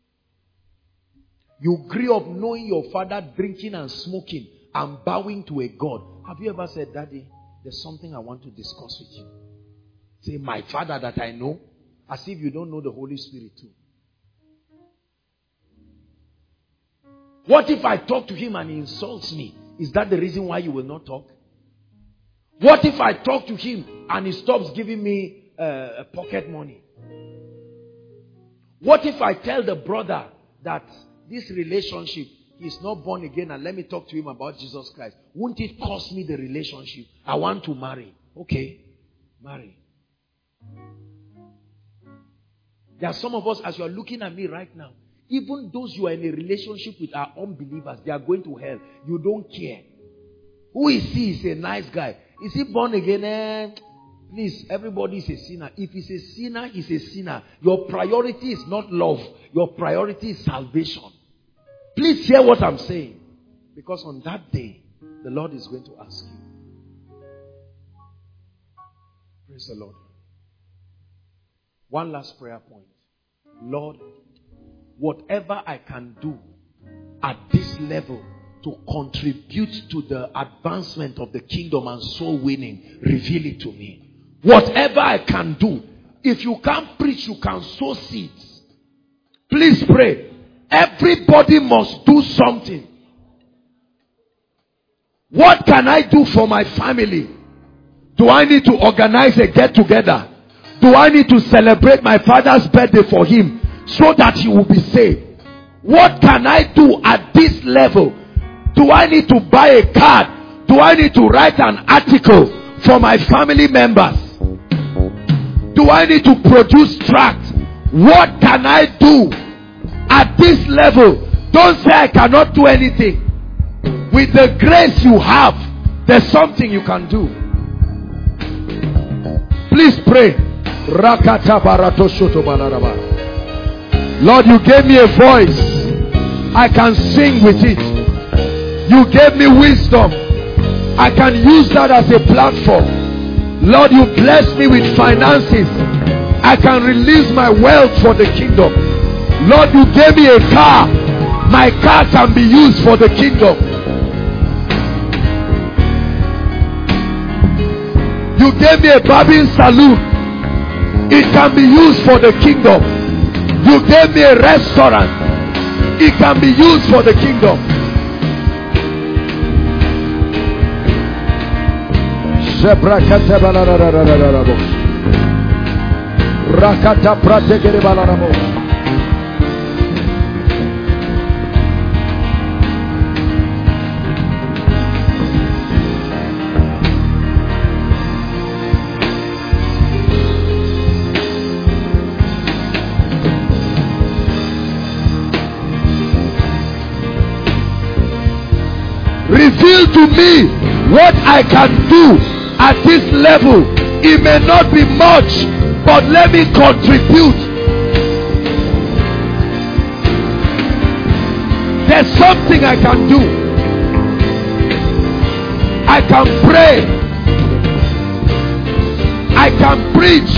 You grew up knowing your father drinking and smoking and bowing to a God. Have you ever said, Daddy, there's something I want to discuss with you? Say, my father that I know, as if you don't know the Holy Spirit too. What if I talk to him and he insults me? Is that the reason why you will not talk? What if I talk to him and he stops giving me uh, pocket money? What if I tell the brother that this relationship, he's not born again, and let me talk to him about Jesus Christ? Won't it cost me the relationship? I want to marry. Okay, marry. There are some of us, as you are looking at me right now, even those you are in a relationship with are unbelievers. They are going to hell. You don't care. Who is he? He's a nice guy. Is he born again? Eh, please, everybody is a sinner. If he's a sinner, he's a sinner. Your priority is not love. Your priority is salvation. Please hear what I'm saying. Because on that day, the Lord is going to ask you. Praise the Lord. One last prayer point. Lord, whatever I can do at this level to contribute to the advancement of the kingdom and soul winning, reveal it to me. Whatever I can do. If you can't preach, you can sow seeds. Please pray. Everybody must do something. What can I do for my family? Do I need to organize a get-together? Do I need to celebrate my father's birthday for him so that he will be saved? What can I do at this level? Do I need to buy a card? Do I need to write an article for my family members? Do I need to produce tracts? What can I do at this level? Don't say I cannot do anything. With the grace you have, there's something you can do. Please pray. Lord, you gave me a voice. I can sing with it. You gave me wisdom. I can use that as a platform. Lord, you blessed me with finances. I can release my wealth for the kingdom. Lord, you gave me a car. My car can be used for the kingdom. You gave me a barbing salon. It can be used for the kingdom. You gave me a restaurant. It can be used for the kingdom. Rakata prategere balarabo. Reveal to me what I can do at this level. It may not be much, but let me contribute. There's something I can do. I can pray. I can preach.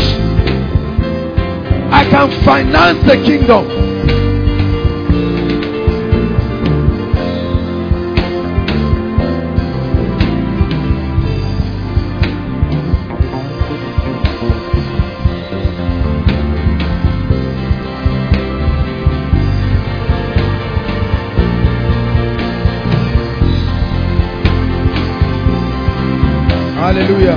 I can finance the kingdom. Hallelujah.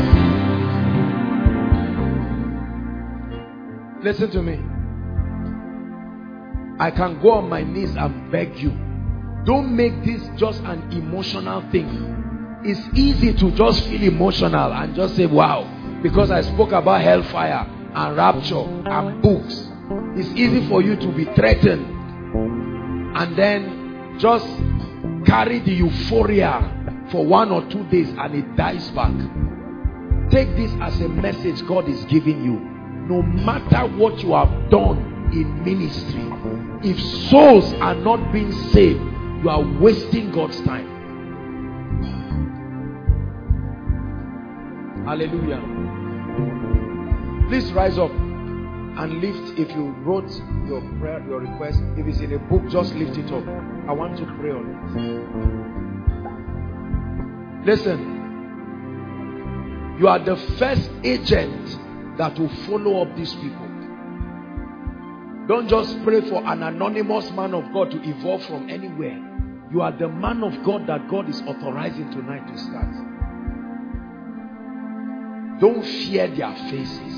Listen to me. I can go on my knees and beg you Don't make this just an emotional thing. It's easy to just feel emotional and just say, wow, because I spoke about hellfire and rapture and books. It's easy for you to be threatened and then just carry the euphoria for one or two days and it dies back. Take this as a message God is giving you. No matter what you have done in ministry, if souls are not being saved, you are wasting God's time. Hallelujah. Please rise up and lift. If you wrote your prayer, your request, if it's in a book, just lift it up. I want to pray on it. Listen, you are the first agent that will follow up these people. Don't just pray for an anonymous man of God to evolve from anywhere. You are the man of God that God is authorizing tonight to start. Don't fear their faces.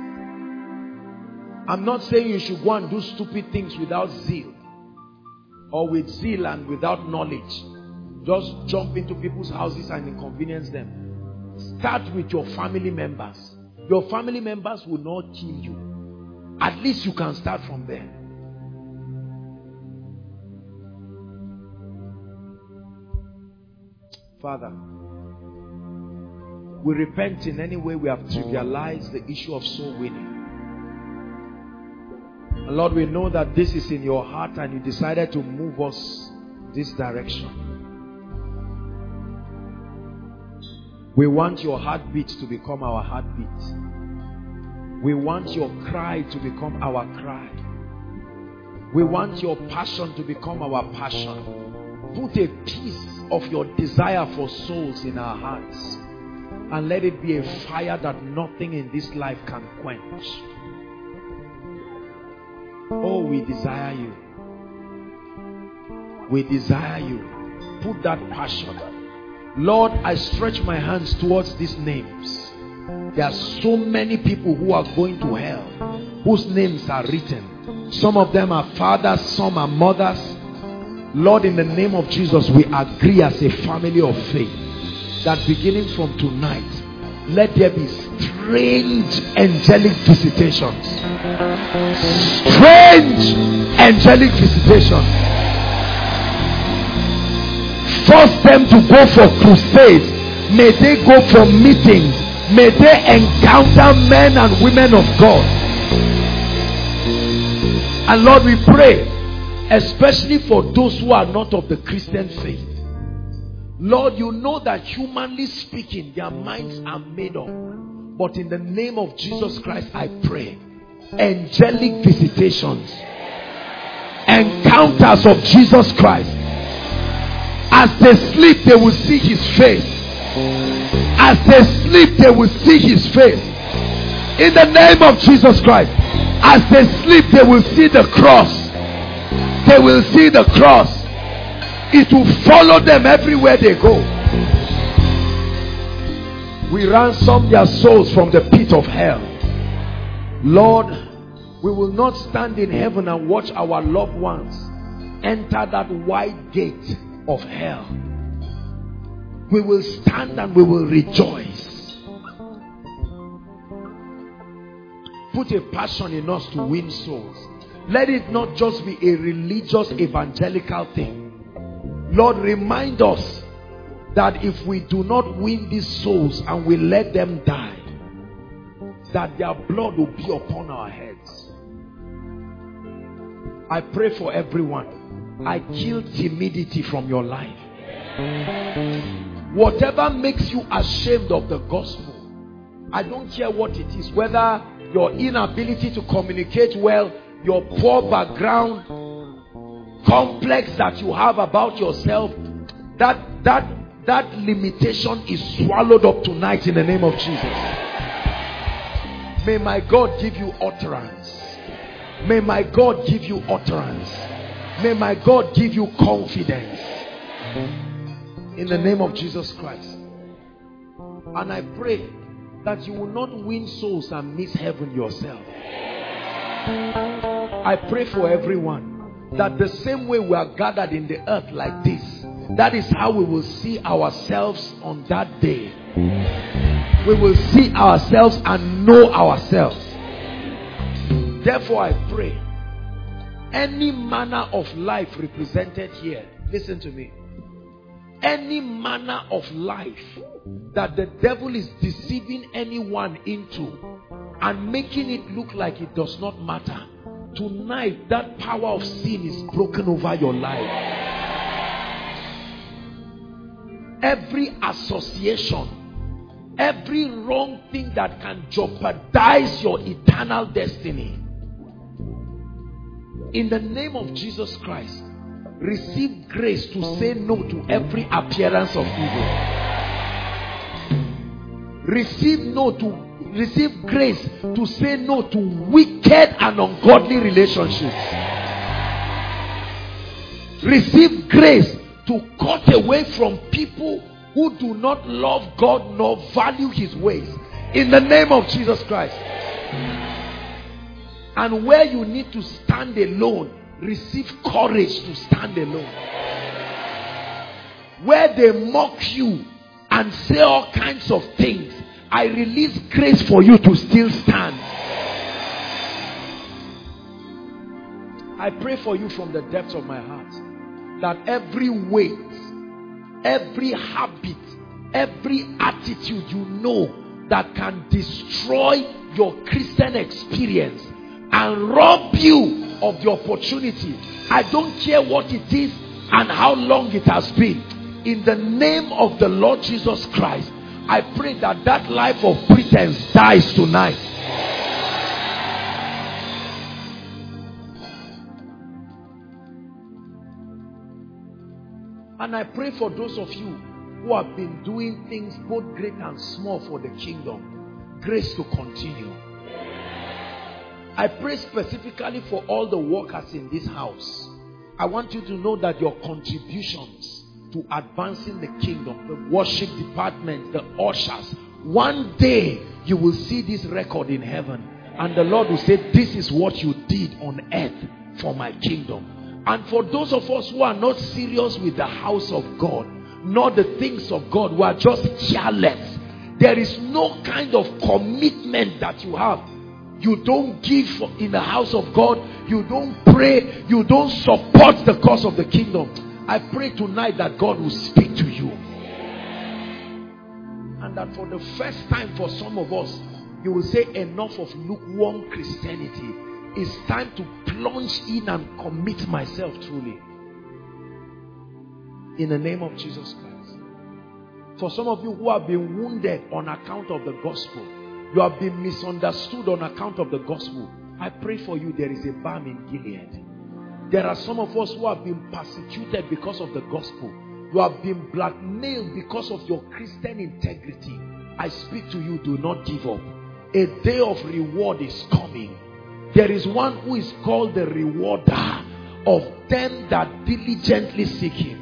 I'm not saying you should go and do stupid things without zeal, or with zeal and without knowledge. Just jump into people's houses and inconvenience them. Start with your family members. Your family members will not kill you. At least you can start from there. Father, we repent in any way we have trivialized the issue of soul winning. And Lord, we know that this is in your heart and you decided to move us this direction. We want your heartbeat to become our heartbeat. We want your cry to become our cry. We want your passion to become our passion. Put a piece of your desire for souls in our hearts and let it be a fire that nothing in this life can quench. Oh, we desire you. We desire you. Put that passion. Lord, I stretch my hands towards these names. There are so many people who are going to hell, whose names are written. Some of them are fathers, some are mothers. Lord, in the name of Jesus, we agree as a family of faith that beginning from tonight, let there be strange angelic visitations. Strange angelic visitations. Force them to go for crusades. May they go for meetings. May they encounter men and women of God. And Lord, we pray, especially for those who are not of the Christian faith. Lord, you know that humanly speaking, their minds are made up. But in the name of Jesus Christ, I pray, angelic visitations, encounters of Jesus Christ. As they sleep, they will see his face. As they sleep, they will see his face. In the name of Jesus Christ. As they sleep, they will see the cross. They will see the cross. It will follow them everywhere they go. We ransom their souls from the pit of hell. Lord, we will not stand in heaven and watch our loved ones enter that wide gate of hell. We will stand and we will rejoice. Put a passion in us to win souls. Let it not just be a religious evangelical thing. Lord, remind us that if we do not win these souls and we let them die, that their blood will be upon our heads. I pray for everyone. I kill timidity from your life. Whatever makes you ashamed of the gospel, I don't care what it is, whether your inability to communicate well, your poor background, complex that you have about yourself, that that that limitation is swallowed up tonight in the name of Jesus. May my God give you utterance. May my God give you utterance. May my God give you confidence in the name of Jesus Christ. And I pray that you will not win souls and miss heaven yourself. I pray for everyone. that the same way we are gathered in the earth like this, that is how we will see ourselves on that day. We will see ourselves and know ourselves. Therefore I pray, any manner of life represented here, listen to me, any manner of life that the devil is deceiving anyone into and making it look like it does not matter, tonight that power of sin is broken over your life. Every association, every wrong thing that can jeopardize your eternal destiny, in the name of Jesus Christ, receive grace to say no to every appearance of evil. Receive no to receive grace to say no to wicked and ungodly relationships. Receive grace to cut away from people who do not love God nor value his ways. In the name of Jesus Christ. And where you need to stand alone, receive courage to stand alone. Where they mock you and say all kinds of things, I release grace for you to still stand. I pray for you from the depths of my heart that every weight, every habit, every attitude you know that can destroy your Christian experience and rob you of the opportunity, I don't care what it is and how long it has been, in the name of the Lord Jesus Christ, I pray that that life of pretense dies tonight. And I pray for those of you who have been doing things both great and small for the kingdom, grace to continue. I pray specifically for all the workers in this house. I want you to know that your contributions to advancing the kingdom, the worship department, the ushers, one day you will see this record in heaven, and the Lord will say, this is what you did on earth for my kingdom. And for those of us who are not serious with the house of God, nor the things of God, who are just careless, there is no kind of commitment that you have. You don't give in the house of God. You don't pray. You don't support the cause of the kingdom. I pray tonight that God will speak to you. And that for the first time for some of us, you will say enough of lukewarm Christianity. It's time to plunge in and commit myself truly. In the name of Jesus Christ. For some of you who have been wounded on account of the gospel, you have been misunderstood on account of the gospel, I pray for you, there is a balm in Gilead. There are some of us who have been persecuted because of the gospel. You have been blackmailed because of your Christian integrity. I speak to you, do not give up. A day of reward is coming. There is one who is called the rewarder of them that diligently seek him.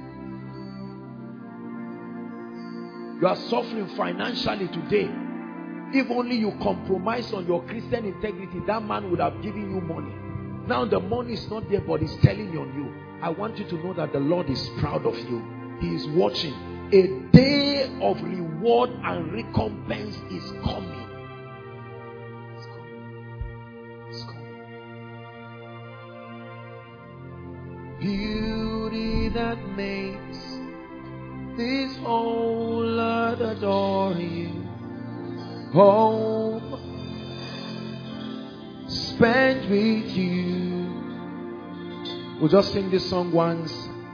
You are suffering financially today. If only you compromise on your Christian integrity, that man would have given you money. Now the money is not there, but he's telling on you. I want you to know that the Lord is proud of you. He is watching. A day of reward and recompense is coming. It's coming. It's coming. Beauty that makes this whole earth adore you. Home spent with you. We'll just sing this song once.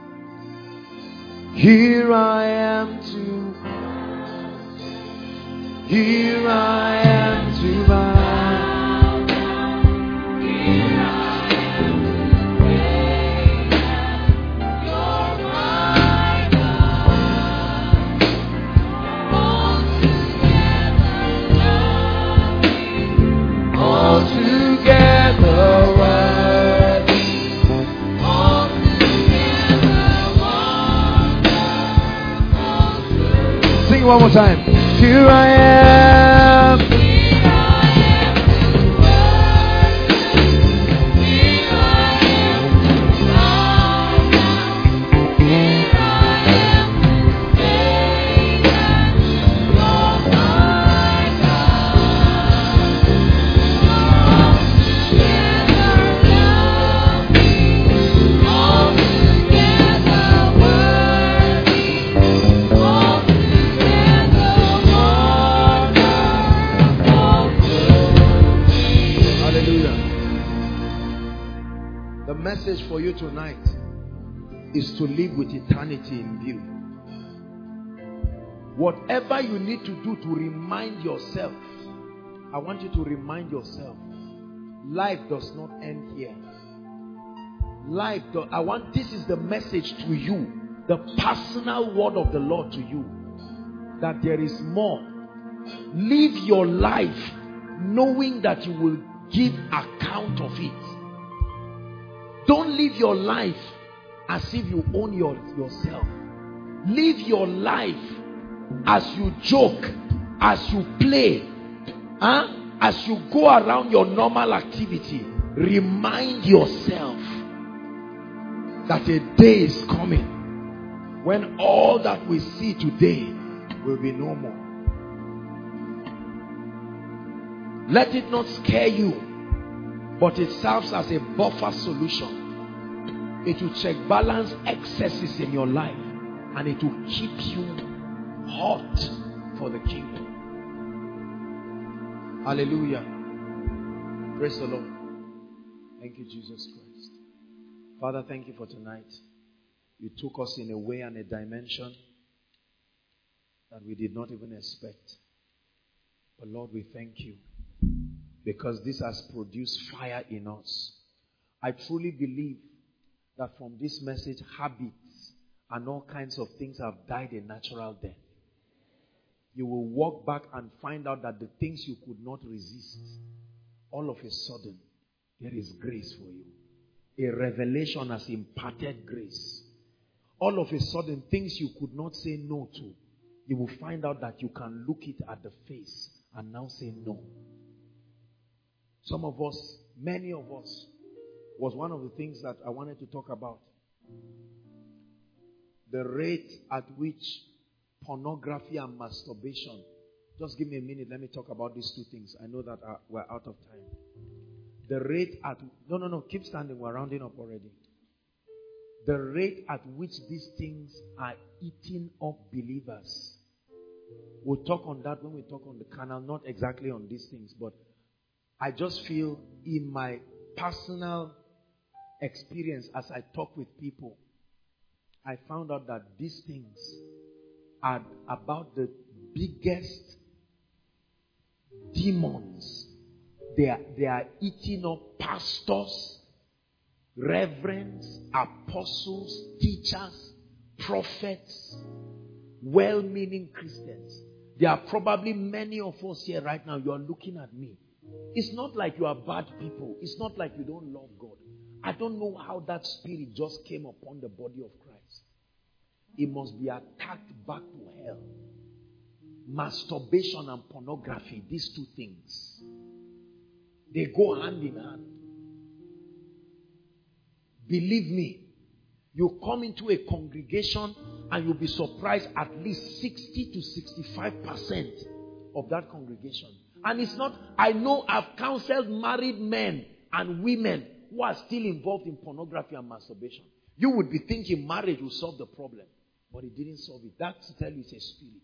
Here I am to, here I am to bow. Here I am to praise you're my God. All together loving, all together worthy, all together wonderful. Sing it one more time. Here I am. Here I am to worship. Here I am to message for you tonight is to live with eternity in view. Whatever you need to do to remind yourself, I want you to remind yourself, life does not end here. Life, do, I want, this is the message to you, the personal word of the Lord to you, that there is more. Live your life knowing that you will give account of it. Don't live your life as if you own your, yourself. Live your life as you joke, as you play, huh? As you go around your normal activity. Remind yourself that a day is coming when all that we see today will be no more. Let it not scare you, but it serves as a buffer solution. It will check balance excesses in your life, and it will keep you hot for the kingdom. Hallelujah. Praise the Lord. Thank you, Jesus Christ. Father, thank you for tonight. You took us in a way and a dimension that we did not even expect. But Lord, we thank you because this has produced fire in us. I truly believe that from this message, habits and all kinds of things have died a natural death. You will walk back and find out that the things you could not resist, all of a sudden, there is grace for you. A revelation has imparted grace. All of a sudden, things you could not say no to, you will find out that you can look it at the face and now say no. Some of us, many of us, was one of the things that I wanted to talk about. The rate at which pornography and masturbation. Just give me a minute. Let me talk about these two things. I know that uh, we're out of time. The rate at... No, no, no. Keep standing. We're rounding up already. The rate at which these things are eating up believers. We'll talk on that when we talk on the canal. Not exactly on these things. But I just feel in my personal experience as I talk with people, I found out that these things are about the biggest demons. They are, they are eating up pastors, reverends, apostles, teachers, prophets, well-meaning Christians. There are probably many of us here right now. You are looking at me. It's not like you are bad people. It's not like you don't love God. I don't know how that spirit just came upon the body of Christ. It must be attacked back to hell. Masturbation and pornography, these two things, they go hand in hand. Believe me, you come into a congregation and you'll be surprised at least sixty to sixty-five percent of that congregation. And it's not, I know I've counseled married men and women who are still involved in pornography and masturbation. You would be thinking marriage will solve the problem. But it didn't solve it. That to tell you it's a spirit.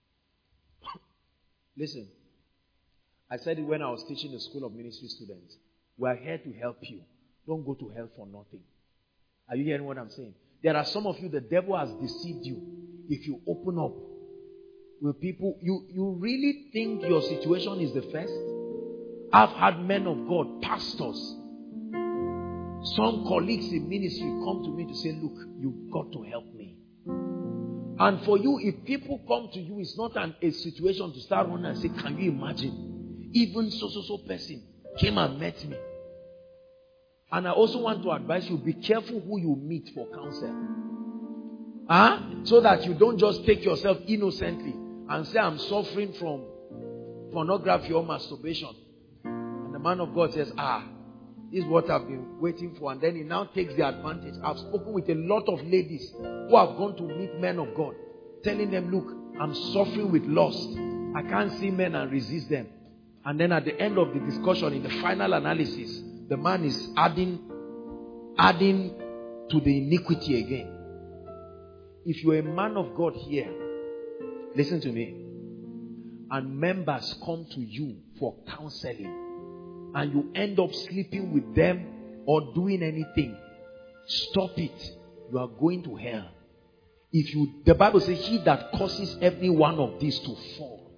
Listen, I said it when I was teaching the School of Ministry students. We are here to help you. Don't go to hell for nothing. Are you hearing what I'm saying? There are some of you, the devil has deceived you. If you open up with people, you, you really think your situation is the first? I've had men of God, pastors, some colleagues in ministry come to me to say, look, you've got to help me. And for you, if people come to you, it's not an, a situation to start running and say, can you imagine? Even so, so, so person came and met me. And I also want to advise you, be careful who you meet for counsel. Huh? So that you don't just take yourself innocently and say, I'm suffering from pornography or masturbation. And the man of God says, ah, this is what I've been waiting for. And then he now takes the advantage. I've spoken with a lot of ladies who have gone to meet men of God, telling them, look, I'm suffering with lust. I can't see men and resist them. And then at the end of the discussion, in the final analysis, the man is adding, adding to the iniquity again. If you're a man of God here, listen to me, and members come to you for counseling, and you end up sleeping with them or doing anything, Stop it. You are going to hell. If you, the Bible says, he that causes every one of these to fall.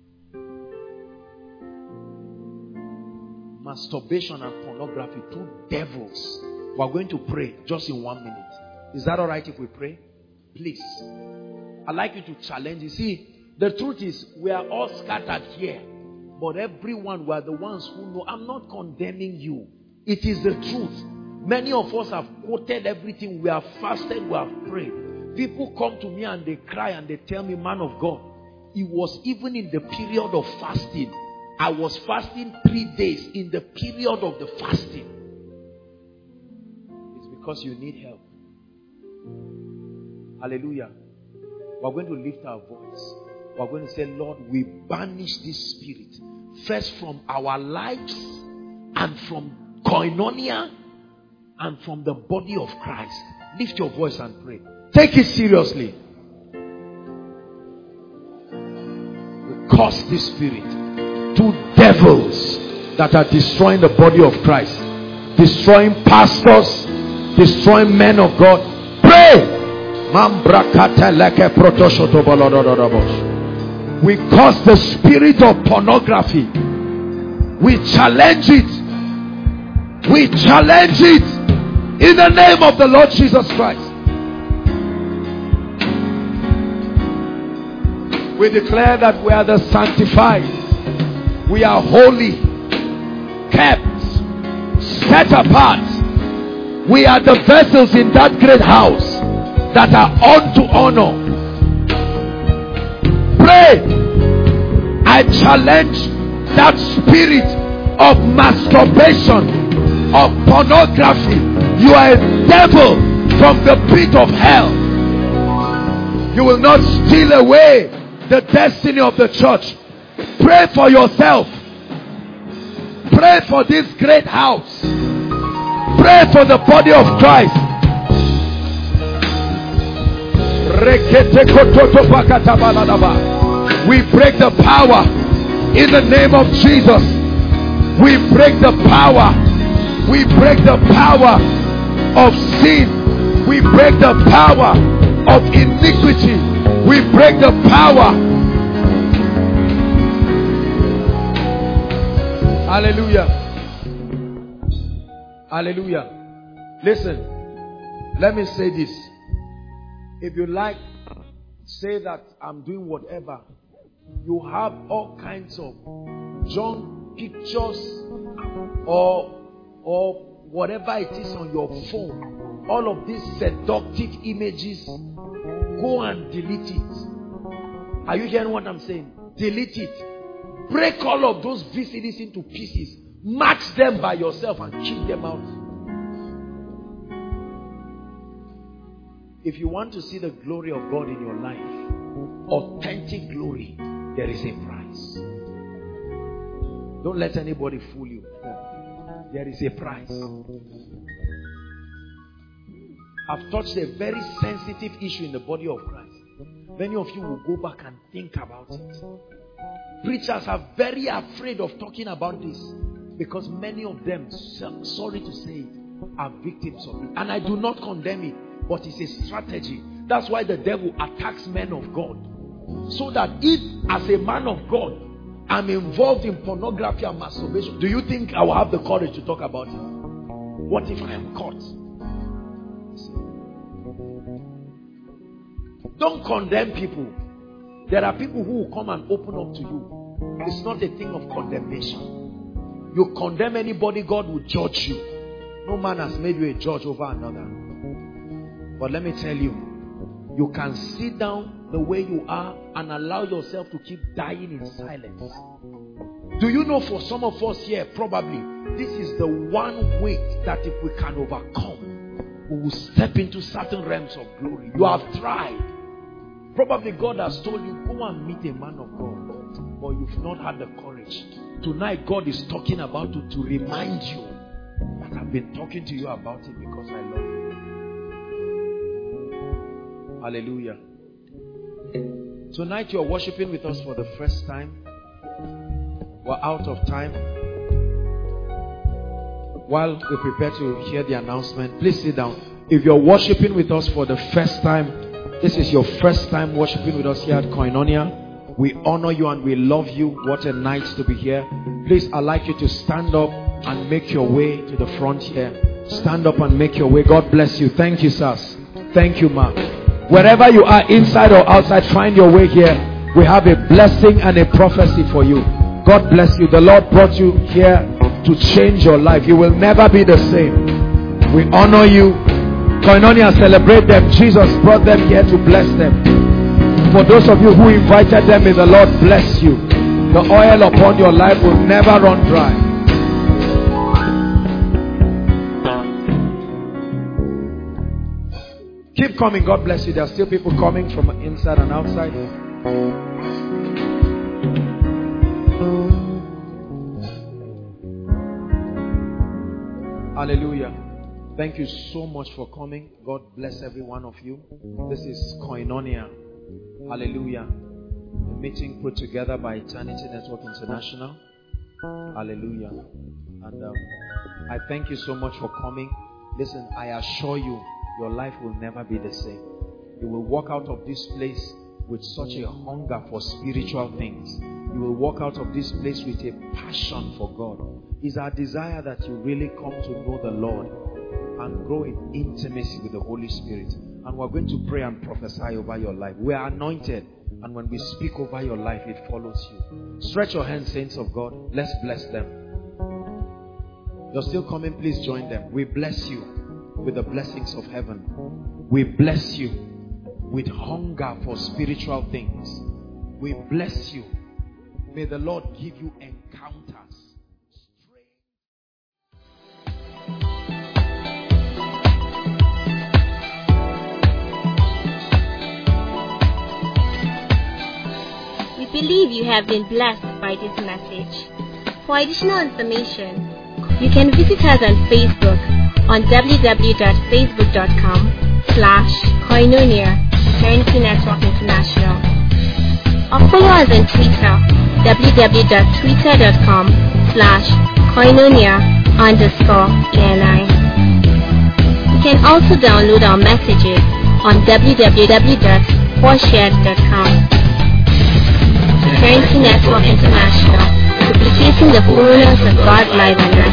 Masturbation and pornography, two devils. We are going to pray just in one minute. Is that all right if we pray? Please. I'd like you to challenge. You see, the truth is, we are all scattered here. But everyone, we are the ones who know. I'm not condemning you. It is the truth. Many of us have quoted everything. We have fasted, we have prayed. People come to me and they cry and they tell me, man of God, it was even in the period of fasting. I was fasting three days in the period of the fasting. It's because you need help. Hallelujah. We're going to lift our voice. We're going to say, Lord, we banish this spirit. First from our lives and from koinonia and from the body of Christ. Lift your voice and pray. Take it seriously. We curse this spirit. Two devils that are destroying the body of Christ. Destroying pastors. Destroying men of God. Pray. We curse the spirit of pornography. We challenge it. We challenge it in the name of the Lord Jesus Christ. We declare that we are the sanctified. We are holy, kept, set apart. We are the vessels in that great house that are unto honor. Pray. I challenge that spirit of masturbation, of pornography. You are a devil from the pit of hell. You will not steal away the destiny of the church. Pray for yourself. Pray for this great house. Pray for the body of Christ. We break the power in the name of Jesus. We break the power. We break the power of sin. We break the power of iniquity. We break the power. Hallelujah. Hallelujah. Listen, let me say this. If you like, say that I'm doing whatever. You have all kinds of junk pictures or or whatever it is on your phone. All of these seductive images. Go and delete it. Are you hearing what I'm saying? Delete it. Break all of those V C Ds into pieces. Match them by yourself and keep them out. If you want to see the glory of God in your life, authentic glory, there is a price. Don't let anybody fool you. There is a price. I've touched a very sensitive issue in the body of Christ. Many of you will go back and think about it. Preachers are very afraid of talking about this because many of them, sorry to say it, are victims of it. And I do not condemn it, but it's a strategy. That's why the devil attacks men of God. So that if, as a man of God, I'm involved in pornography and masturbation, do you think I will have the courage to talk about it? What if I am caught? Don't condemn people. There are people who will come and open up to you. It's not a thing of condemnation. You condemn anybody, God will judge you. No man has made you a judge over another. But let me tell you, you can sit down the way you are and allow yourself to keep dying in silence. Do you know, for some of us here, probably this is the one weight that if we can overcome, we will step into certain realms of glory. You have tried. Probably God has told you, go and meet a man of God, but you've not had the courage. Tonight God is talking about it to remind you that I've been talking to you about it because I love you. Hallelujah. Tonight you're worshiping with us for the first time. We're out of time. While we prepare to hear the announcement, please sit down. If you're worshiping with us for the first time, this is your first time worshiping with us here at Koinonia, we honor you and we love you. What a night to be here. Please, I'd like you to stand up and make your way to the front here. Stand up and make your way. God bless you. Thank you, sirs. Thank you, ma. Wherever you are, inside or outside, find your way here. We have a blessing and a prophecy for you. God bless you. The Lord brought you here to change your life. You will never be the same. We honor you. Koinonia, celebrate them. Jesus brought them here to bless them. For those of you who invited them, may the Lord bless you. The oil upon your life will never run dry. Keep coming. God bless you. There are still people coming from inside and outside. Hallelujah. Thank you so much for coming. God bless every one of you. This is Koinonia. Hallelujah. A meeting put together by Eternity Network International. Hallelujah. And um, I thank you so much for coming. Listen, I assure you, your life will never be the same. You will walk out of this place with such a hunger for spiritual things. You will walk out of this place with a passion for God. It's our desire that you really come to know the Lord and grow in intimacy with the Holy Spirit. And we're going to pray and prophesy over your life. We are anointed, and when we speak over your life, it follows you. Stretch your hands, saints of God. Let's bless them. You're still coming, please join them. We bless you with the blessings of heaven. We bless you with hunger for spiritual things. We bless you. May the Lord give you encounters. We believe you have been blessed by this message. For additional information, you can visit us on Facebook on w w w dot facebook dot com slash Koinonia Eternity Network International, or follow us on Twitter w w w dot twitter dot com slash Koinonia underscore E N I. You can also download our messages on w w w dot foreshared dot com. Eternity Network International, duplicating the fullness of God's life on earth.